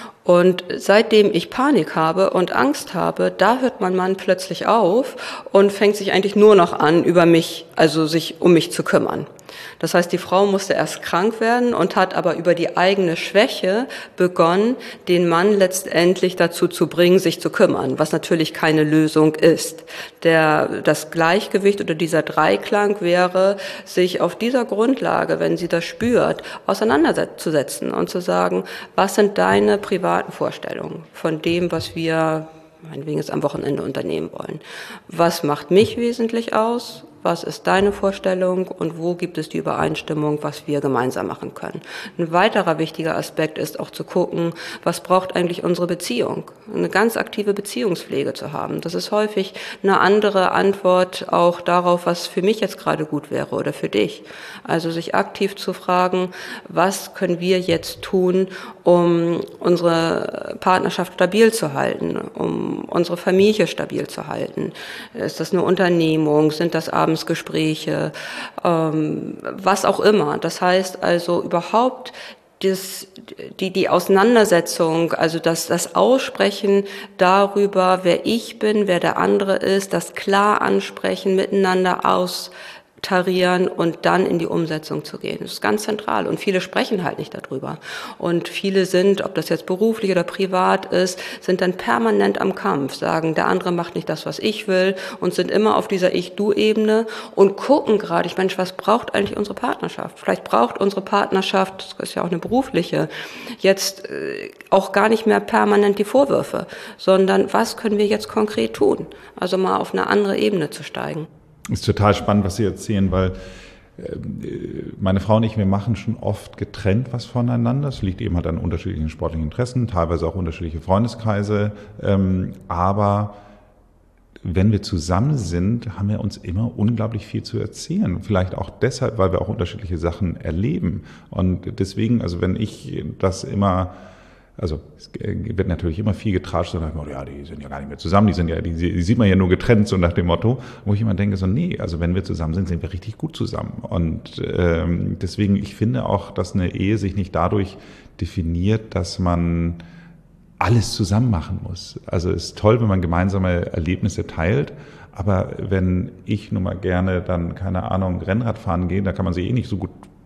Und seitdem ich Panik habe und Angst habe, da hört mein Mann plötzlich auf und fängt sich eigentlich nur noch an, über mich, also sich um mich zu kümmern. Das heißt, die Frau musste erst krank werden und hat aber über die eigene Schwäche begonnen, den Mann letztendlich dazu zu bringen, sich zu kümmern, was natürlich keine Lösung ist. Der, das Gleichgewicht oder dieser Dreiklang wäre, sich auf dieser Grundlage, wenn sie das spürt, auseinanderzusetzen und zu sagen, was sind deine privaten Vorstellungen von dem, was wir meinetwegen jetzt am Wochenende unternehmen wollen. Was macht mich wesentlich aus? Was ist deine Vorstellung und wo gibt es die Übereinstimmung, was wir gemeinsam machen können? Ein weiterer wichtiger Aspekt ist auch zu gucken, was braucht eigentlich unsere Beziehung? Eine ganz aktive Beziehungspflege zu haben. Das ist häufig eine andere Antwort auch darauf, was für mich jetzt gerade gut wäre oder für dich. Also sich aktiv zu fragen, was können wir jetzt tun, um unsere Partnerschaft stabil zu halten, um unsere Familie stabil zu halten? Ist das eine Unternehmung? Sind das Abend Gespräche, ähm, was auch immer. Das heißt also überhaupt das, die, die Auseinandersetzung, also das, das Aussprechen darüber, wer ich bin, wer der andere ist, das klar ansprechen, miteinander austarieren und dann in die Umsetzung zu gehen. Das ist ganz zentral und viele sprechen halt nicht darüber. Und viele sind, ob das jetzt beruflich oder privat ist, sind dann permanent am Kampf, sagen, der andere macht nicht das, was ich will und sind immer auf dieser Ich-Du-Ebene und gucken gerade, ich Mensch, was braucht eigentlich unsere Partnerschaft? Vielleicht braucht unsere Partnerschaft, das ist ja auch eine berufliche, jetzt äh, auch gar nicht mehr permanent die Vorwürfe, sondern was können wir jetzt konkret tun? Also mal auf eine andere Ebene zu steigen.
Ist total spannend, was Sie erzählen, weil äh, meine Frau und ich, wir machen schon oft getrennt was voneinander. Es liegt eben halt an unterschiedlichen sportlichen Interessen, teilweise auch unterschiedliche Freundeskreise. Ähm, aber wenn wir zusammen sind, haben wir uns immer unglaublich viel zu erzählen. Vielleicht auch deshalb, weil wir auch unterschiedliche Sachen erleben. Und deswegen, also wenn ich das immer... Also es wird natürlich immer viel getratscht, so nach dem Motto, ja, die sind ja gar nicht mehr zusammen, die sind ja, die, die sieht man ja nur getrennt, so nach dem Motto, wo ich immer denke, so nee, also wenn wir zusammen sind, sind wir richtig gut zusammen. Und ähm, deswegen, ich finde auch, dass eine Ehe sich nicht dadurch definiert, dass man alles zusammen machen muss. Also es ist toll, wenn man gemeinsame Erlebnisse teilt, aber wenn ich nun mal gerne dann, keine Ahnung, Rennrad fahren gehe, da kann man sich eh nicht so gut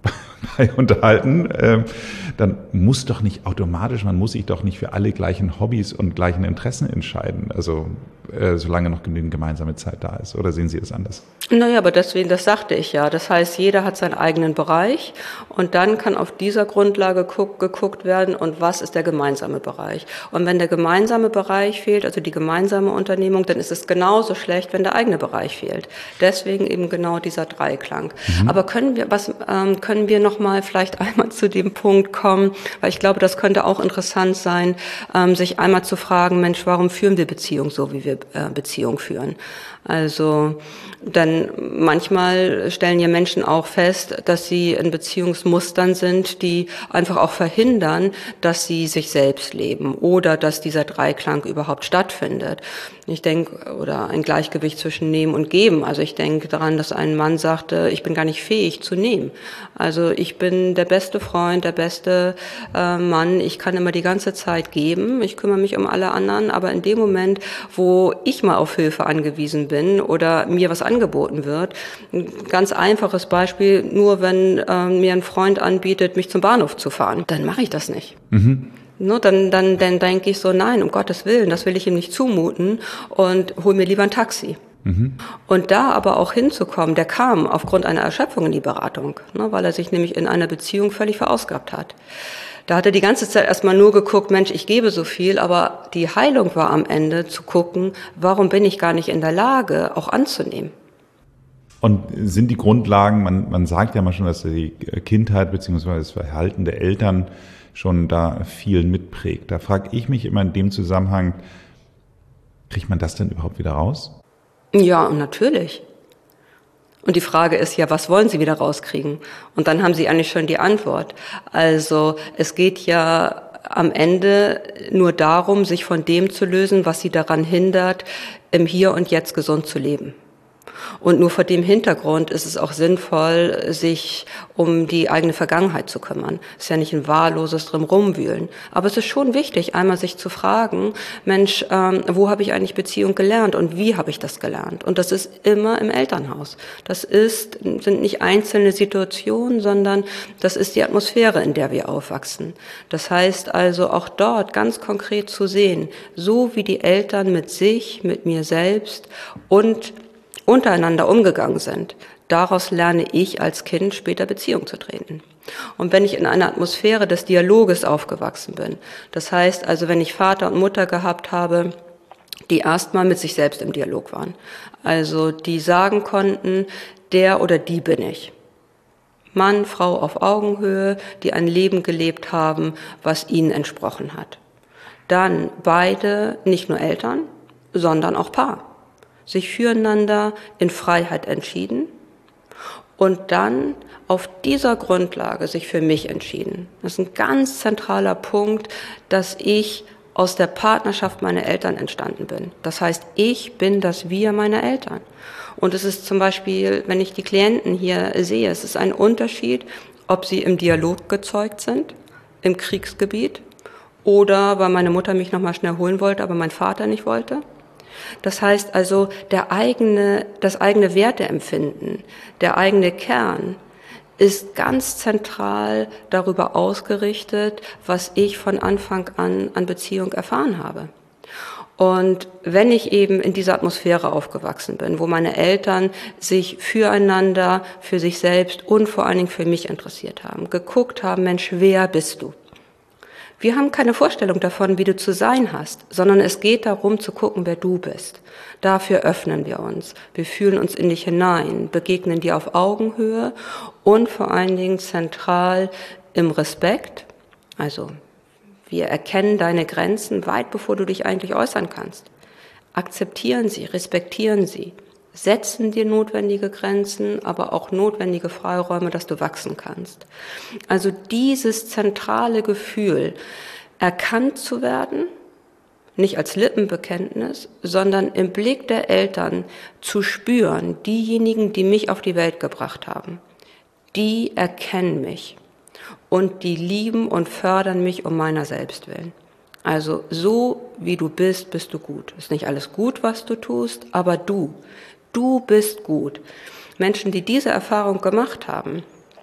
bei unterhalten, ähm, dann muss doch nicht automatisch, man muss sich doch nicht für alle gleichen Hobbys und gleichen Interessen entscheiden, also äh, solange noch genügend gemeinsame Zeit da ist. Oder sehen Sie das anders?
Naja, aber deswegen, das sagte ich ja. Das heißt, jeder hat seinen eigenen Bereich und dann kann auf dieser Grundlage guck, geguckt werden, und was ist der gemeinsame Bereich. Und wenn der gemeinsame Bereich fehlt, also die gemeinsame Unternehmung, dann ist es genauso schlecht, wenn der eigene Bereich fehlt. Deswegen eben genau dieser Dreiklang. Mhm. Aber können wir, was ähm, können wir noch mal vielleicht einmal zu dem Punkt kommen, weil ich glaube, das könnte auch interessant sein, ähm, sich einmal zu fragen, Mensch, warum führen wir Beziehung so, wie wir äh, Beziehung führen? Also, denn manchmal stellen ja Menschen auch fest, dass sie in Beziehungsmustern sind, die einfach auch verhindern, dass sie sich selbst leben oder dass dieser Dreiklang überhaupt stattfindet. Ich denke, oder ein Gleichgewicht zwischen Nehmen und Geben. Also ich denke daran, dass ein Mann sagte, ich bin gar nicht fähig zu nehmen. Also ich bin der beste Freund, der beste äh, Mann. Ich kann immer die ganze Zeit geben. Ich kümmere mich um alle anderen. Aber in dem Moment, wo ich mal auf Hilfe angewiesen bin oder mir was angeboten wird, ein ganz einfaches Beispiel, nur wenn äh, mir ein Freund anbietet, mich zum Bahnhof zu fahren, dann mache ich das nicht. Mhm. No, dann, dann, dann denke ich so, nein, um Gottes Willen, das will ich ihm nicht zumuten und hol mir lieber ein Taxi. Mhm. Und da aber auch hinzukommen, der kam aufgrund einer Erschöpfung in die Beratung, ne, weil er sich nämlich in einer Beziehung völlig verausgabt hat. Da hat er die ganze Zeit erstmal nur geguckt, Mensch, ich gebe so viel, aber die Heilung war am Ende zu gucken, warum bin ich gar nicht in der Lage, auch anzunehmen.
Und sind die Grundlagen, man, man sagt ja mal schon, dass die Kindheit bzw. das Verhalten der Eltern schon da viel mitprägt. Da frage ich mich immer in dem Zusammenhang, kriegt man das denn überhaupt wieder raus?
Ja, natürlich. Und die Frage ist ja, was wollen Sie wieder rauskriegen? Und dann haben Sie eigentlich schon die Antwort. Also es geht ja am Ende nur darum, sich von dem zu lösen, was Sie daran hindert, im Hier und Jetzt gesund zu leben. Und nur vor dem Hintergrund ist es auch sinnvoll, sich um die eigene Vergangenheit zu kümmern. Es ist ja nicht ein wahlloses drin rumwühlen. Aber es ist schon wichtig, einmal sich zu fragen, Mensch, ähm, wo habe ich eigentlich Beziehung gelernt und wie habe ich das gelernt? Und das ist immer im Elternhaus. Das ist, sind nicht einzelne Situationen, sondern das ist die Atmosphäre, in der wir aufwachsen. Das heißt also auch dort ganz konkret zu sehen, so wie die Eltern mit sich, mit mir selbst und untereinander umgegangen sind. Daraus lerne ich als Kind später Beziehung zu treten. Und wenn ich in einer Atmosphäre des Dialoges aufgewachsen bin, das heißt also, wenn ich Vater und Mutter gehabt habe, die erstmal mit sich selbst im Dialog waren, also die sagen konnten, der oder die bin ich. Mann, Frau auf Augenhöhe, die ein Leben gelebt haben, was ihnen entsprochen hat. Dann beide, nicht nur Eltern, sondern auch Paar. Sich füreinander in Freiheit entschieden und dann auf dieser Grundlage sich für mich entschieden. Das ist ein ganz zentraler Punkt, dass ich aus der Partnerschaft meiner Eltern entstanden bin. Das heißt, ich bin das Wir meiner Eltern. Und es ist zum Beispiel, wenn ich die Klienten hier sehe, es ist ein Unterschied, ob sie im Dialog gezeugt sind, im Kriegsgebiet oder weil meine Mutter mich nochmal schnell holen wollte, aber mein Vater nicht wollte. Das heißt also, der eigene, das eigene Werteempfinden, der eigene Kern ist ganz zentral darüber ausgerichtet, was ich von Anfang an an Beziehung erfahren habe. Und wenn ich eben in dieser Atmosphäre aufgewachsen bin, wo meine Eltern sich füreinander, für sich selbst und vor allen Dingen für mich interessiert haben, geguckt haben, Mensch, wer bist du? Wir haben keine Vorstellung davon, wie du zu sein hast, sondern es geht darum zu gucken, wer du bist. Dafür öffnen wir uns. Wir fühlen uns in dich hinein, begegnen dir auf Augenhöhe und vor allen Dingen zentral im Respekt. Also wir erkennen deine Grenzen weit bevor du dich eigentlich äußern kannst. Akzeptieren sie, respektieren sie, setzen dir notwendige Grenzen, aber auch notwendige Freiräume, dass du wachsen kannst. Also dieses zentrale Gefühl, erkannt zu werden, nicht als Lippenbekenntnis, sondern im Blick der Eltern zu spüren, diejenigen, die mich auf die Welt gebracht haben, die erkennen mich und die lieben und fördern mich um meiner selbst willen. Also so wie du bist, bist du gut. Ist nicht alles gut, was du tust, aber du, du bist gut. Menschen, die diese Erfahrung gemacht haben,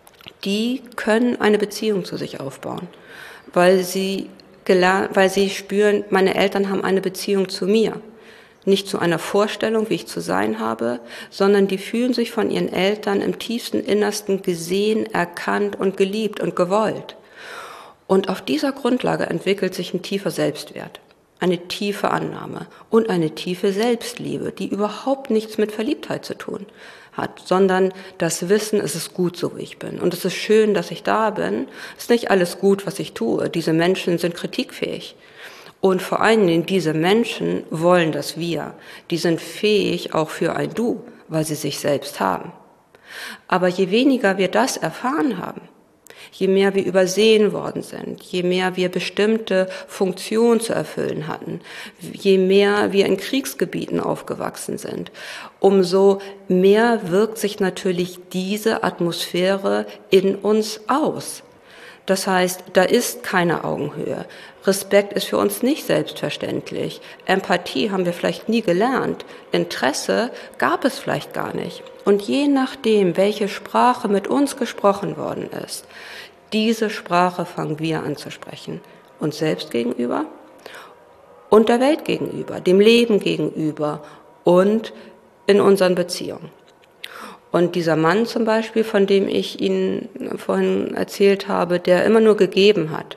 die können eine Beziehung zu sich aufbauen, weil sie gelernt, weil sie spüren, meine Eltern haben eine Beziehung zu mir. Nicht zu einer Vorstellung, wie ich zu sein habe, sondern die fühlen sich von ihren Eltern im tiefsten Innersten gesehen, erkannt und geliebt und gewollt. Und auf dieser Grundlage entwickelt sich ein tiefer Selbstwert, eine tiefe Annahme und eine tiefe Selbstliebe, die überhaupt nichts mit Verliebtheit zu tun hat, sondern das Wissen, es ist gut, so wie ich bin. Und es ist schön, dass ich da bin. Es ist nicht alles gut, was ich tue. Diese Menschen sind kritikfähig. Und vor allen Dingen, diese Menschen wollen das Wir. Die sind fähig auch für ein Du, weil sie sich selbst haben. Aber je weniger wir das erfahren haben, je mehr wir übersehen worden sind, je mehr wir bestimmte Funktionen zu erfüllen hatten, je mehr wir in Kriegsgebieten aufgewachsen sind, umso mehr wirkt sich natürlich diese Atmosphäre in uns aus. Das heißt, da ist keine Augenhöhe. Respekt ist für uns nicht selbstverständlich. Empathie haben wir vielleicht nie gelernt. Interesse gab es vielleicht gar nicht. Und je nachdem, welche Sprache mit uns gesprochen worden ist, diese Sprache fangen wir an zu sprechen. Uns selbst gegenüber und der Welt gegenüber, dem Leben gegenüber und in unseren Beziehungen. Und dieser Mann zum Beispiel, von dem ich Ihnen vorhin erzählt habe, der immer nur gegeben hat,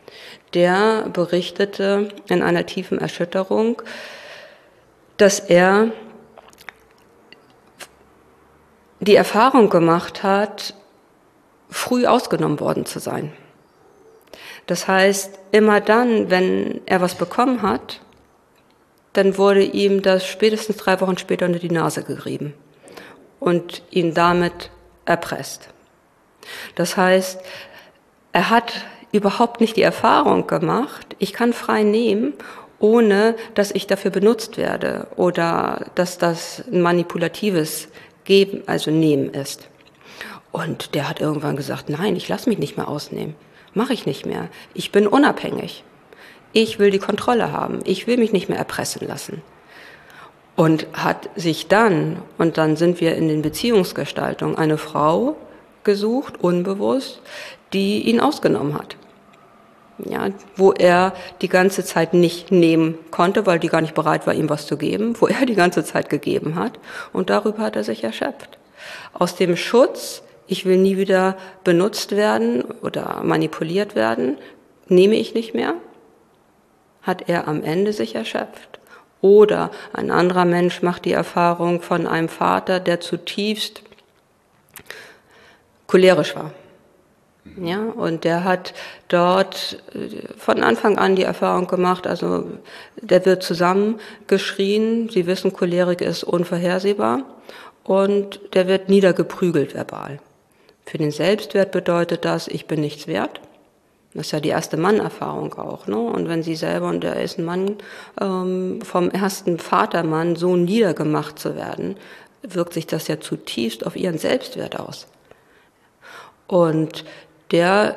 der berichtete in einer tiefen Erschütterung, dass er die Erfahrung gemacht hat, früh ausgenommen worden zu sein. Das heißt, immer dann, wenn er was bekommen hat, dann wurde ihm das spätestens drei Wochen später unter die Nase gerieben und ihn damit erpresst. Das heißt, er hat überhaupt nicht die Erfahrung gemacht, ich kann frei nehmen, ohne dass ich dafür benutzt werde oder dass das ein manipulatives Geben, also Nehmen ist. Und der hat irgendwann gesagt, nein, ich lasse mich nicht mehr ausnehmen, mache ich nicht mehr. Ich bin unabhängig. Ich will die Kontrolle haben. Ich will mich nicht mehr erpressen lassen. Und hat sich dann, und dann sind wir in den Beziehungsgestaltungen, eine Frau gesucht, unbewusst, die ihn ausgenommen hat. Ja, wo er die ganze Zeit nicht nehmen konnte, weil die gar nicht bereit war, ihm was zu geben, wo er die ganze Zeit gegeben hat. Und darüber hat er sich erschöpft. Aus dem Schutz, ich will nie wieder benutzt werden oder manipuliert werden, nehme ich nicht mehr, hat er am Ende sich erschöpft. Oder ein anderer Mensch macht die Erfahrung von einem Vater, der zutiefst cholerisch war. Ja, und der hat dort von Anfang an die Erfahrung gemacht, also der wird zusammengeschrien, Sie wissen, Cholerik ist unvorhersehbar, und der wird niedergeprügelt verbal. Für den Selbstwert bedeutet das, ich bin nichts wert. Das ist ja die erste Mannerfahrung auch, ne? Und wenn Sie selber, und der ist ein Mann, ähm, vom ersten Vatermann so niedergemacht zu werden, wirkt sich das ja zutiefst auf Ihren Selbstwert aus. Und der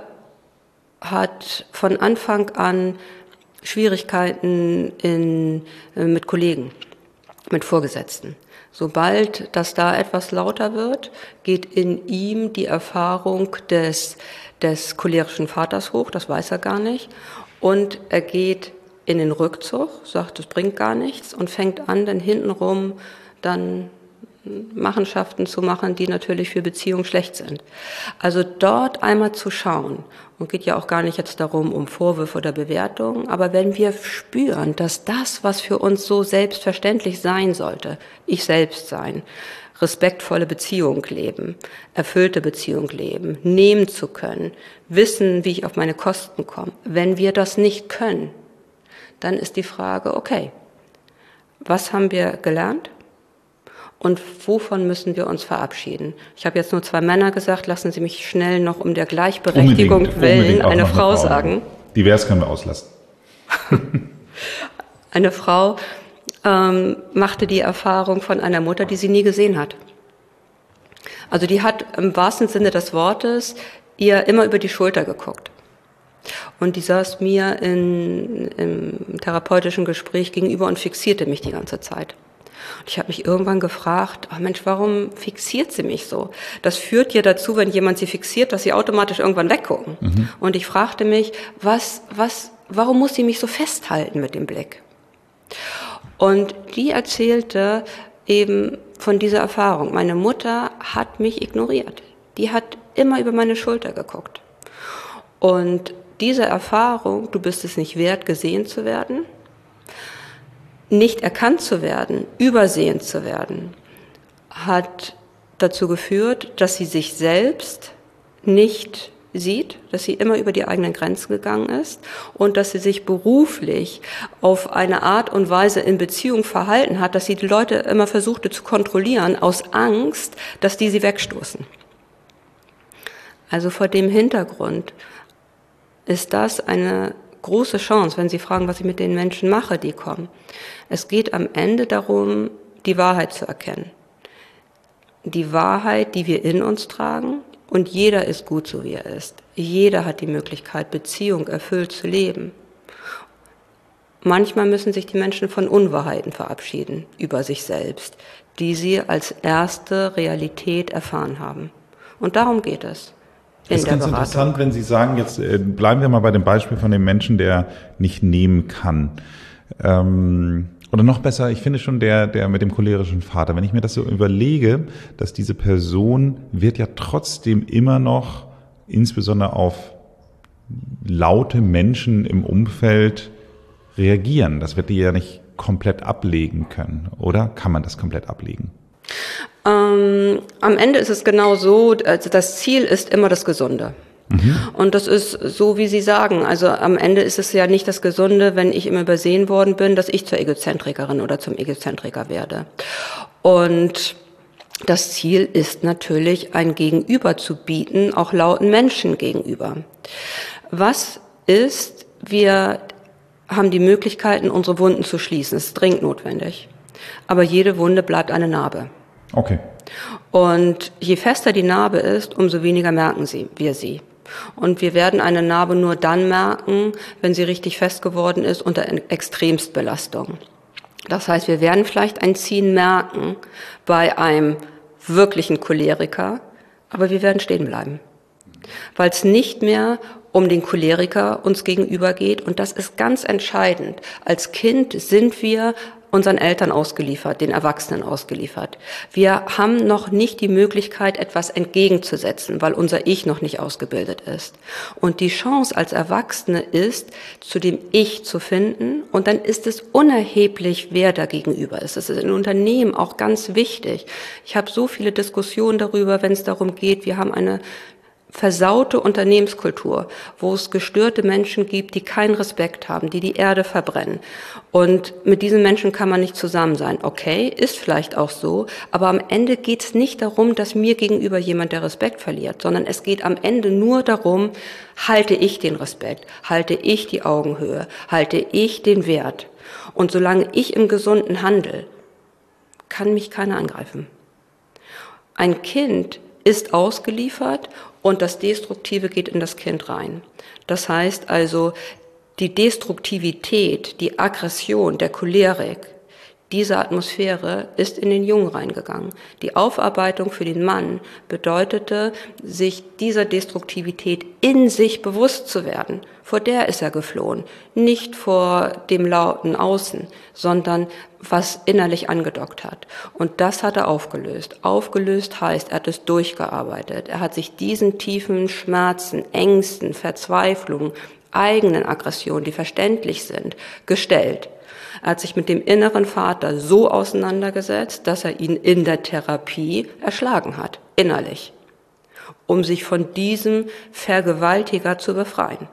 hat von Anfang an Schwierigkeiten in, mit Kollegen, mit Vorgesetzten. Sobald das da etwas lauter wird, geht in ihm die Erfahrung des, des cholerischen Vaters hoch, das weiß er gar nicht. Und er geht in den Rückzug, sagt, das bringt gar nichts, und fängt an, dann hintenrum dann Machenschaften zu machen, die natürlich für Beziehungen schlecht sind. Also dort einmal zu schauen, und geht ja auch gar nicht jetzt darum, um Vorwürfe oder Bewertungen, aber wenn wir spüren, dass das, was für uns so selbstverständlich sein sollte, ich selbst sein, respektvolle Beziehung leben, erfüllte Beziehung leben, nehmen zu können, wissen, wie ich auf meine Kosten komme, wenn wir das nicht können, dann ist die Frage, okay, was haben wir gelernt? Und wovon müssen wir uns verabschieden? Ich habe jetzt nur zwei Männer gesagt, lassen Sie mich schnell noch um der Gleichberechtigung
unbedingt,
willen
unbedingt
eine, eine Frau,
Frau
sagen.
Divers können wir auslassen.
Eine Frau ähm, machte die Erfahrung von einer Mutter, die sie nie gesehen hat. Also die hat im wahrsten Sinne des Wortes ihr immer über die Schulter geguckt. Und die saß mir in, im therapeutischen Gespräch gegenüber und fixierte mich die ganze Zeit. Und ich habe mich irgendwann gefragt, oh Mensch, warum fixiert sie mich so? Das führt ja dazu, wenn jemand sie fixiert, dass sie automatisch irgendwann weggucken. Mhm. Und ich fragte mich, was, was, warum muss sie mich so festhalten mit dem Blick? Und die erzählte eben von dieser Erfahrung. Meine Mutter hat mich ignoriert. Die hat immer über meine Schulter geguckt. Und diese Erfahrung, du bist es nicht wert, gesehen zu werden, nicht erkannt zu werden, übersehen zu werden, hat dazu geführt, dass sie sich selbst nicht sieht, dass sie immer über die eigenen Grenzen gegangen ist und dass sie sich beruflich auf eine Art und Weise in Beziehung verhalten hat, dass sie die Leute immer versuchte zu kontrollieren, aus Angst, dass die sie wegstoßen. Also vor dem Hintergrund ist das eine große Chance, wenn Sie fragen, was ich mit den Menschen mache, die kommen. Es geht am Ende darum, die Wahrheit zu erkennen. Die Wahrheit, die wir in uns tragen, und jeder ist gut, so wie er ist. Jeder hat die Möglichkeit, Beziehung erfüllt zu leben. Manchmal müssen sich die Menschen von Unwahrheiten verabschieden über sich selbst, die sie als erste Realität erfahren haben. Und darum geht es.
Das ist ganz interessant, wenn Sie sagen, jetzt äh, bleiben wir mal bei dem Beispiel von dem Menschen, der nicht nehmen kann. Ähm, oder noch besser, ich finde schon der, der mit dem cholerischen Vater. Wenn ich mir das so überlege, dass diese Person wird ja trotzdem immer noch, insbesondere auf laute Menschen im Umfeld, reagieren. Das wird die ja nicht komplett ablegen können, oder? Kann man das komplett ablegen?
Ähm, am Ende ist es genau so, also das Ziel ist immer das Gesunde. Mhm. Und das ist so, wie Sie sagen. Also am Ende ist es ja nicht das Gesunde, wenn ich immer übersehen worden bin, dass ich zur Egozentrikerin oder zum Egozentriker werde. Und das Ziel ist natürlich, ein Gegenüber zu bieten, auch lauten Menschen gegenüber. Was ist, wir haben die Möglichkeiten, unsere Wunden zu schließen. Es ist dringend notwendig. Aber jede Wunde bleibt eine Narbe.
Okay.
Und je fester die Narbe ist, umso weniger merken sie, wir sie. Und wir werden eine Narbe nur dann merken, wenn sie richtig fest geworden ist unter Extremstbelastung. Das heißt, wir werden vielleicht ein Ziehen merken bei einem wirklichen Choleriker, aber wir werden stehen bleiben. Weil es nicht mehr um den Choleriker uns gegenüber geht. Und das ist ganz entscheidend. Als Kind sind wir unseren Eltern ausgeliefert, den Erwachsenen ausgeliefert. Wir haben noch nicht die Möglichkeit, etwas entgegenzusetzen, weil unser Ich noch nicht ausgebildet ist. Und die Chance als Erwachsene ist, zu dem Ich zu finden. Und dann ist es unerheblich, wer da gegenüber ist. Das ist in Unternehmen auch ganz wichtig. Ich habe so viele Diskussionen darüber, wenn es darum geht, wir haben eine versaute Unternehmenskultur, wo es gestörte Menschen gibt, die keinen Respekt haben, die die Erde verbrennen. Und mit diesen Menschen kann man nicht zusammen sein. Okay, ist vielleicht auch so, aber am Ende geht es nicht darum, dass mir gegenüber jemand der Respekt verliert, sondern es geht am Ende nur darum, halte ich den Respekt, halte ich die Augenhöhe, halte ich den Wert. Und solange ich im Gesunden handle, kann mich keiner angreifen. Ein Kind ist ausgeliefert und das Destruktive geht in das Kind rein. Das heißt also, die Destruktivität, die Aggression, der Cholerik, diese Atmosphäre ist in den Jungen reingegangen. Die Aufarbeitung für den Mann bedeutete, sich dieser Destruktivität in sich bewusst zu werden. Vor der ist er geflohen. Nicht vor dem lauten Außen, sondern was innerlich angedockt hat. Und das hat er aufgelöst. Aufgelöst heißt, er hat es durchgearbeitet. Er hat sich diesen tiefen Schmerzen, Ängsten, Verzweiflungen, eigenen Aggressionen, die verständlich sind, gestellt. Er hat sich mit dem inneren Vater so auseinandergesetzt, dass er ihn in der Therapie erschlagen hat, innerlich, um sich von diesem Vergewaltiger zu befreien.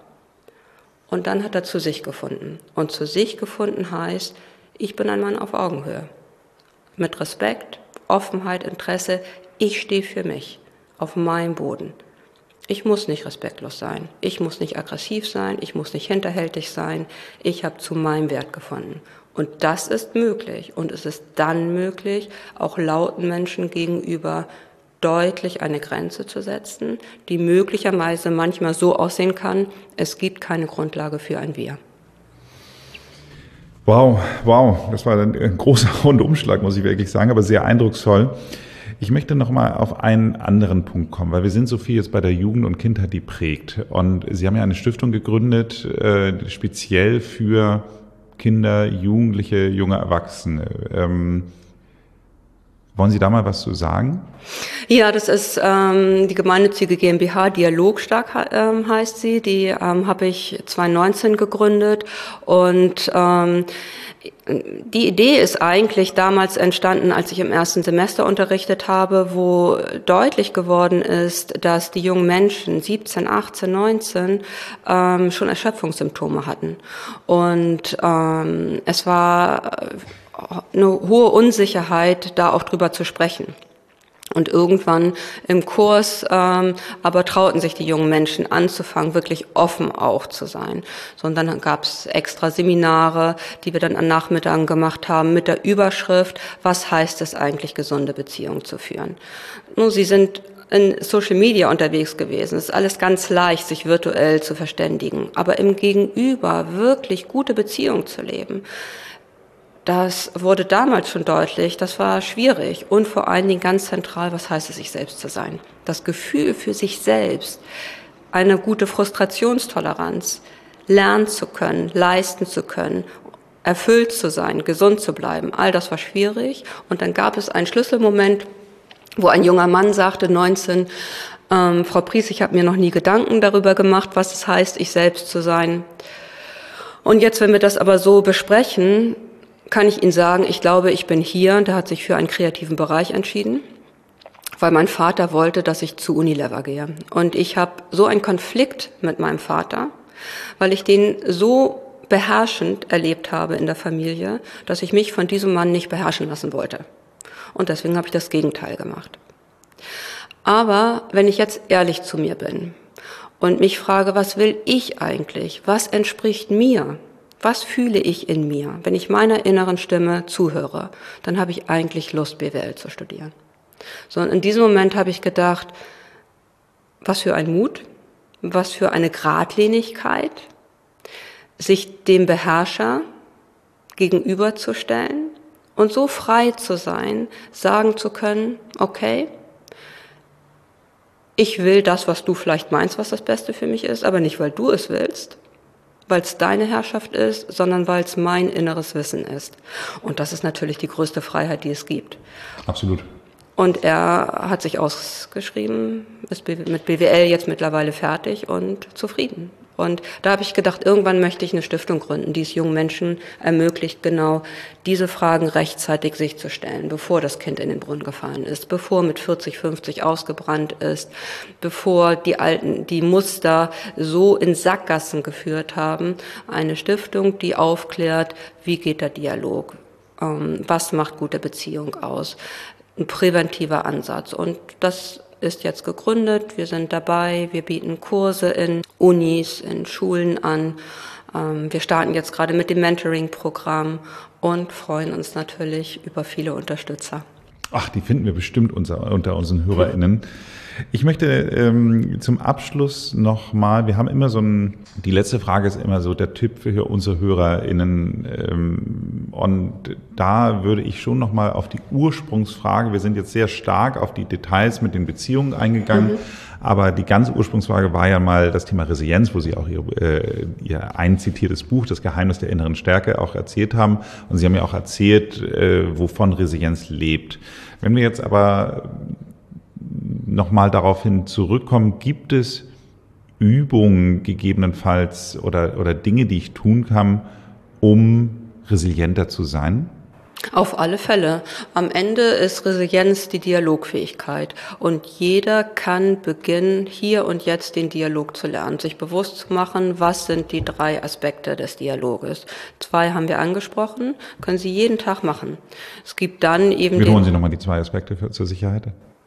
Und dann hat er zu sich gefunden. Und zu sich gefunden heißt, ich bin ein Mann auf Augenhöhe. Mit Respekt, Offenheit, Interesse, ich stehe für mich, auf meinem Boden. Ich muss nicht respektlos sein, ich muss nicht aggressiv sein, ich muss nicht hinterhältig sein, ich habe zu meinem Wert gefunden. Und das ist möglich. Und es ist dann möglich, auch lauten Menschen gegenüber deutlich eine Grenze zu setzen, die möglicherweise manchmal so aussehen kann, es gibt keine Grundlage für ein Wir.
Wow, wow, das war ein großer Rundumschlag, muss ich wirklich sagen, aber sehr eindrucksvoll. Ich möchte noch mal auf einen anderen Punkt kommen, weil wir sind so viel jetzt bei der Jugend und Kindheit, die prägt. Und Sie haben ja eine Stiftung gegründet, äh, speziell für Kinder, Jugendliche, junge Erwachsene. Ähm, wollen Sie da mal was zu sagen?
Ja, das ist ähm, die gemeinnützige GmbH, Dialogstark ähm, heißt sie. Die ähm, habe ich zweitausendneunzehn gegründet und ähm, die Idee ist eigentlich damals entstanden, als ich im ersten Semester unterrichtet habe, wo deutlich geworden ist, dass die jungen Menschen siebzehn, achtzehn, neunzehn ähm, schon Erschöpfungssymptome hatten. Und ähm, es war eine hohe Unsicherheit, da auch drüber zu sprechen. Und irgendwann im Kurs ähm, aber trauten sich die jungen Menschen anzufangen, wirklich offen auch zu sein. So, und dann gab es extra Seminare, die wir dann an Nachmittagen gemacht haben mit der Überschrift, was heißt es eigentlich, gesunde Beziehungen zu führen. Nun, sie sind in Social Media unterwegs gewesen. Es ist alles ganz leicht, sich virtuell zu verständigen. Aber im Gegenüber wirklich gute Beziehungen zu leben, das wurde damals schon deutlich, das war schwierig und vor allen Dingen ganz zentral, was heißt es, sich selbst zu sein. Das Gefühl für sich selbst, eine gute Frustrationstoleranz, lernen zu können, leisten zu können, erfüllt zu sein, gesund zu bleiben, all das war schwierig. Und dann gab es einen Schlüsselmoment, wo ein junger Mann sagte, neunzehn, ähm, Frau Pries, ich habe mir noch nie Gedanken darüber gemacht, was es heißt, ich selbst zu sein. Und jetzt, wenn wir das aber so besprechen, kann ich Ihnen sagen, ich glaube, ich bin hier, und der hat sich für einen kreativen Bereich entschieden, weil mein Vater wollte, dass ich zu Unilever gehe. Und ich habe so einen Konflikt mit meinem Vater, weil ich den so beherrschend erlebt habe in der Familie, dass ich mich von diesem Mann nicht beherrschen lassen wollte. Und deswegen habe ich das Gegenteil gemacht. Aber wenn ich jetzt ehrlich zu mir bin und mich frage, was will ich eigentlich? Was entspricht mir? Was fühle ich in mir? Wenn ich meiner inneren Stimme zuhöre, dann habe ich eigentlich Lust, B W L zu studieren. So, und in diesem Moment habe ich gedacht, was für ein Mut, was für eine Geradlinigkeit, sich dem Beherrscher gegenüberzustellen und so frei zu sein, sagen zu können, okay, ich will das, was du vielleicht meinst, was das Beste für mich ist, aber nicht, weil du es willst, weil es deine Herrschaft ist, sondern weil es mein inneres Wissen ist. Und das ist natürlich die größte Freiheit, die es gibt.
Absolut.
Und er hat sich ausgeschrieben, ist mit B W L jetzt mittlerweile fertig und zufrieden. Und da habe ich gedacht, irgendwann möchte ich eine Stiftung gründen, die es jungen Menschen ermöglicht, genau diese Fragen rechtzeitig sich zu stellen, bevor das Kind in den Brunnen gefallen ist, bevor mit vierzig, fünfzig ausgebrannt ist, bevor die alten, die Muster so in Sackgassen geführt haben. Eine Stiftung, die aufklärt, wie geht der Dialog, was macht gute Beziehung aus, ein präventiver Ansatz. Und das ist jetzt gegründet, wir sind dabei, wir bieten Kurse in Unis, in Schulen an. Wir starten jetzt gerade mit dem Mentoring-Programm und freuen uns natürlich über viele Unterstützer.
Ach, die finden wir bestimmt unter, unter unseren HörerInnen. Ich möchte ähm, zum Abschluss nochmal, wir haben immer so ein, die letzte Frage ist immer so der Tipp für unsere HörerInnen. Ähm, und da würde ich schon nochmal auf die Ursprungsfrage, wir sind jetzt sehr stark auf die Details mit den Beziehungen eingegangen, mhm. aber die ganze Ursprungsfrage war ja mal das Thema Resilienz, wo Sie auch Ihr, äh, Ihr ein zitiertes Buch, Das Geheimnis der inneren Stärke, auch erzählt haben. Und Sie haben ja auch erzählt, äh, wovon Resilienz lebt. Wenn wir jetzt aber nochmal daraufhin zurückkommen, gibt es Übungen gegebenenfalls oder, oder Dinge, die ich tun kann, um resilienter zu sein?
Auf alle Fälle. Am Ende ist Resilienz die Dialogfähigkeit und jeder kann beginnen, hier und jetzt den Dialog zu lernen, sich bewusst zu machen, was sind die drei Aspekte des Dialoges. Zwei haben wir angesprochen, können Sie jeden Tag machen. Es gibt dann eben...
Wiederholen Sie nochmal die zwei Aspekte für, zur Sicherheit.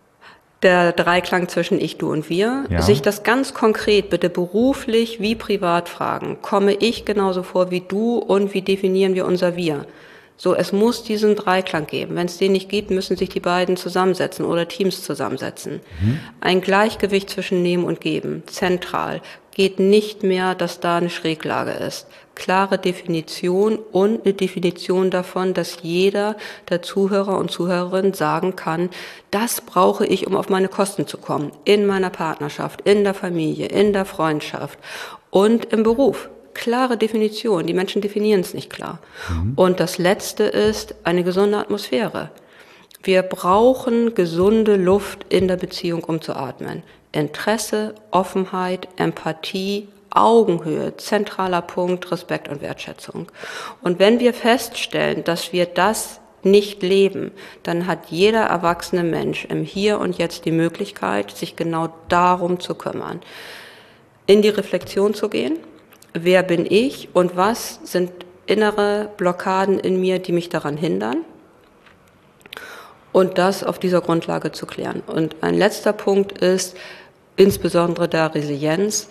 Der Dreiklang zwischen Ich, Du und Wir, ja. Sich das ganz konkret, bitte beruflich wie privat fragen. Komme ich genauso vor wie du und wie definieren wir unser Wir? So, es muss diesen Dreiklang geben. Wenn es den nicht gibt, müssen sich die beiden zusammensetzen oder Teams zusammensetzen. Mhm. Ein Gleichgewicht zwischen Nehmen und Geben, zentral. Geht nicht mehr, dass da eine Schräglage ist. Klare Definition und eine Definition davon, dass jeder der Zuhörer und Zuhörerin sagen kann, das brauche ich, um auf meine Kosten zu kommen. In meiner Partnerschaft, in der Familie, in der Freundschaft und im Beruf. Klare Definition. Die Menschen definieren es nicht klar. Mhm. Und das Letzte ist eine gesunde Atmosphäre. Wir brauchen gesunde Luft in der Beziehung, um zu atmen. Interesse, Offenheit, Empathie, Augenhöhe, zentraler Punkt, Respekt und Wertschätzung. Und wenn wir feststellen, dass wir das nicht leben, dann hat jeder erwachsene Mensch im Hier und Jetzt die Möglichkeit, sich genau darum zu kümmern. In die Reflexion zu gehen. Wer bin ich und was sind innere Blockaden in mir, die mich daran hindern? Und das auf dieser Grundlage zu klären. Und ein letzter Punkt ist insbesondere der Resilienz.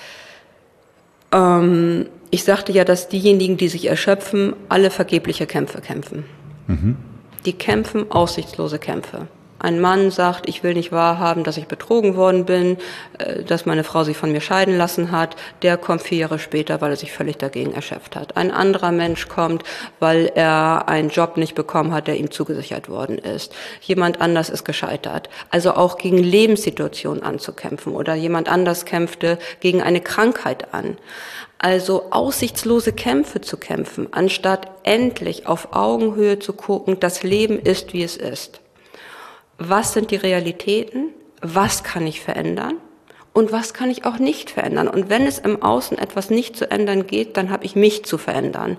Ähm, ich sagte ja, dass diejenigen, die sich erschöpfen, alle vergebliche Kämpfe kämpfen. Mhm. Die kämpfen aussichtslose Kämpfe. Ein Mann sagt, ich will nicht wahrhaben, dass ich betrogen worden bin, dass meine Frau sich von mir scheiden lassen hat. Der kommt vier Jahre später, weil er sich völlig dagegen erschöpft hat. Ein anderer Mensch kommt, weil er einen Job nicht bekommen hat, der ihm zugesichert worden ist. Jemand anders ist gescheitert. Also auch gegen Lebenssituationen anzukämpfen. Oder jemand anders kämpfte gegen eine Krankheit an. Also aussichtslose Kämpfe zu kämpfen, anstatt endlich auf Augenhöhe zu gucken, das Leben ist, wie es ist. Was sind die Realitäten? Was kann ich verändern? Und was kann ich auch nicht verändern? Und wenn es im Außen etwas nicht zu ändern geht, dann habe ich mich zu verändern.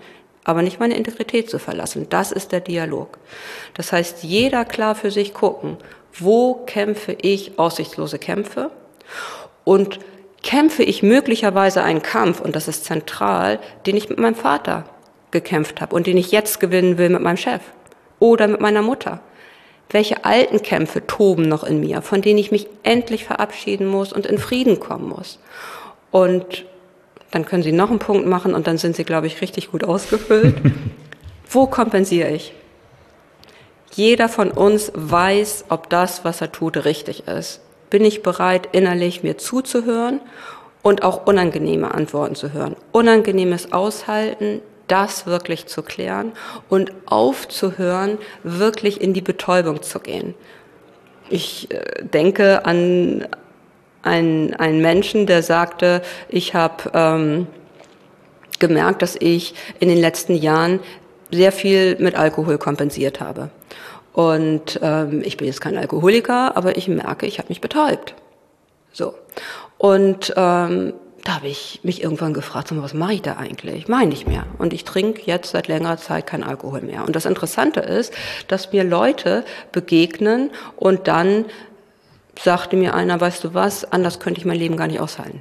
aber nicht meine Integrität zu verlassen. Das ist der Dialog. Das heißt, jeder klar für sich gucken, wo kämpfe ich aussichtslose Kämpfe und kämpfe ich möglicherweise einen Kampf, und das ist zentral, den ich mit meinem Vater gekämpft habe und den ich jetzt gewinnen will mit meinem Chef oder mit meiner Mutter. Welche alten Kämpfe toben noch in mir, von denen ich mich endlich verabschieden muss und in Frieden kommen muss? Und dann können Sie noch einen Punkt machen und dann sind Sie, glaube ich, richtig gut ausgefüllt. Wo kompensiere ich? Jeder von uns weiß, ob das, was er tut, richtig ist. Bin ich bereit, innerlich mir zuzuhören und auch unangenehme Antworten zu hören? Unangenehmes Aushalten, das wirklich zu klären und aufzuhören, wirklich in die Betäubung zu gehen. Ich äh, denke an einen, einen Menschen, der sagte, ich habe ähm, gemerkt, dass ich in den letzten Jahren sehr viel mit Alkohol kompensiert habe. Und ähm, ich bin jetzt kein Alkoholiker, aber ich merke, ich habe mich betäubt. So. Und ähm, da habe ich mich irgendwann gefragt, was mache ich da eigentlich? Mache ich nicht mehr. Und ich trinke jetzt seit längerer Zeit keinen Alkohol mehr. Und das Interessante ist, dass mir Leute begegnen und dann sagte mir einer, weißt du was, anders könnte ich mein Leben gar nicht aushalten.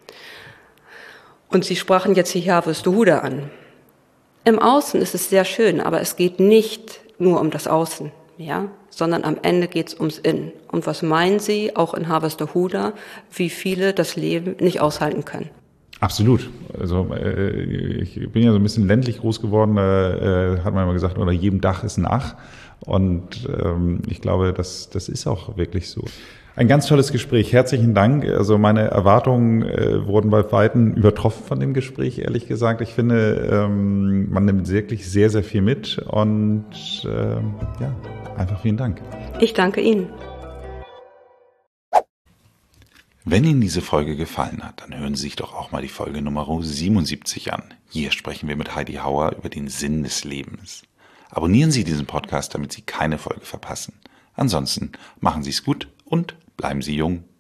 Und sie sprachen jetzt hier Harvest Huda an. Im Außen ist es sehr schön, aber es geht nicht nur um das Außen, ja, sondern am Ende geht es ums Innen. Und was meinen Sie, auch in Harvestehuda, wie viele das Leben nicht aushalten können?
Absolut. Also äh, ich bin ja so ein bisschen ländlich groß geworden, äh, hat man immer gesagt, unter jedem Dach ist ein Ach. Und ähm, ich glaube, das, das ist auch wirklich so. Ein ganz tolles Gespräch. Herzlichen Dank. Also meine Erwartungen äh, wurden bei Weitem übertroffen von dem Gespräch, ehrlich gesagt. Ich finde, ähm, man nimmt wirklich sehr, sehr viel mit. Und ähm, ja, einfach vielen Dank.
Ich danke Ihnen.
Wenn Ihnen diese Folge gefallen hat, dann hören Sie sich doch auch mal die Folge Nummer siebenundsiebzig an. Hier sprechen wir mit Heidi Hauer über den Sinn des Lebens. Abonnieren Sie diesen Podcast, damit Sie keine Folge verpassen. Ansonsten machen Sie es gut und bleiben Sie jung.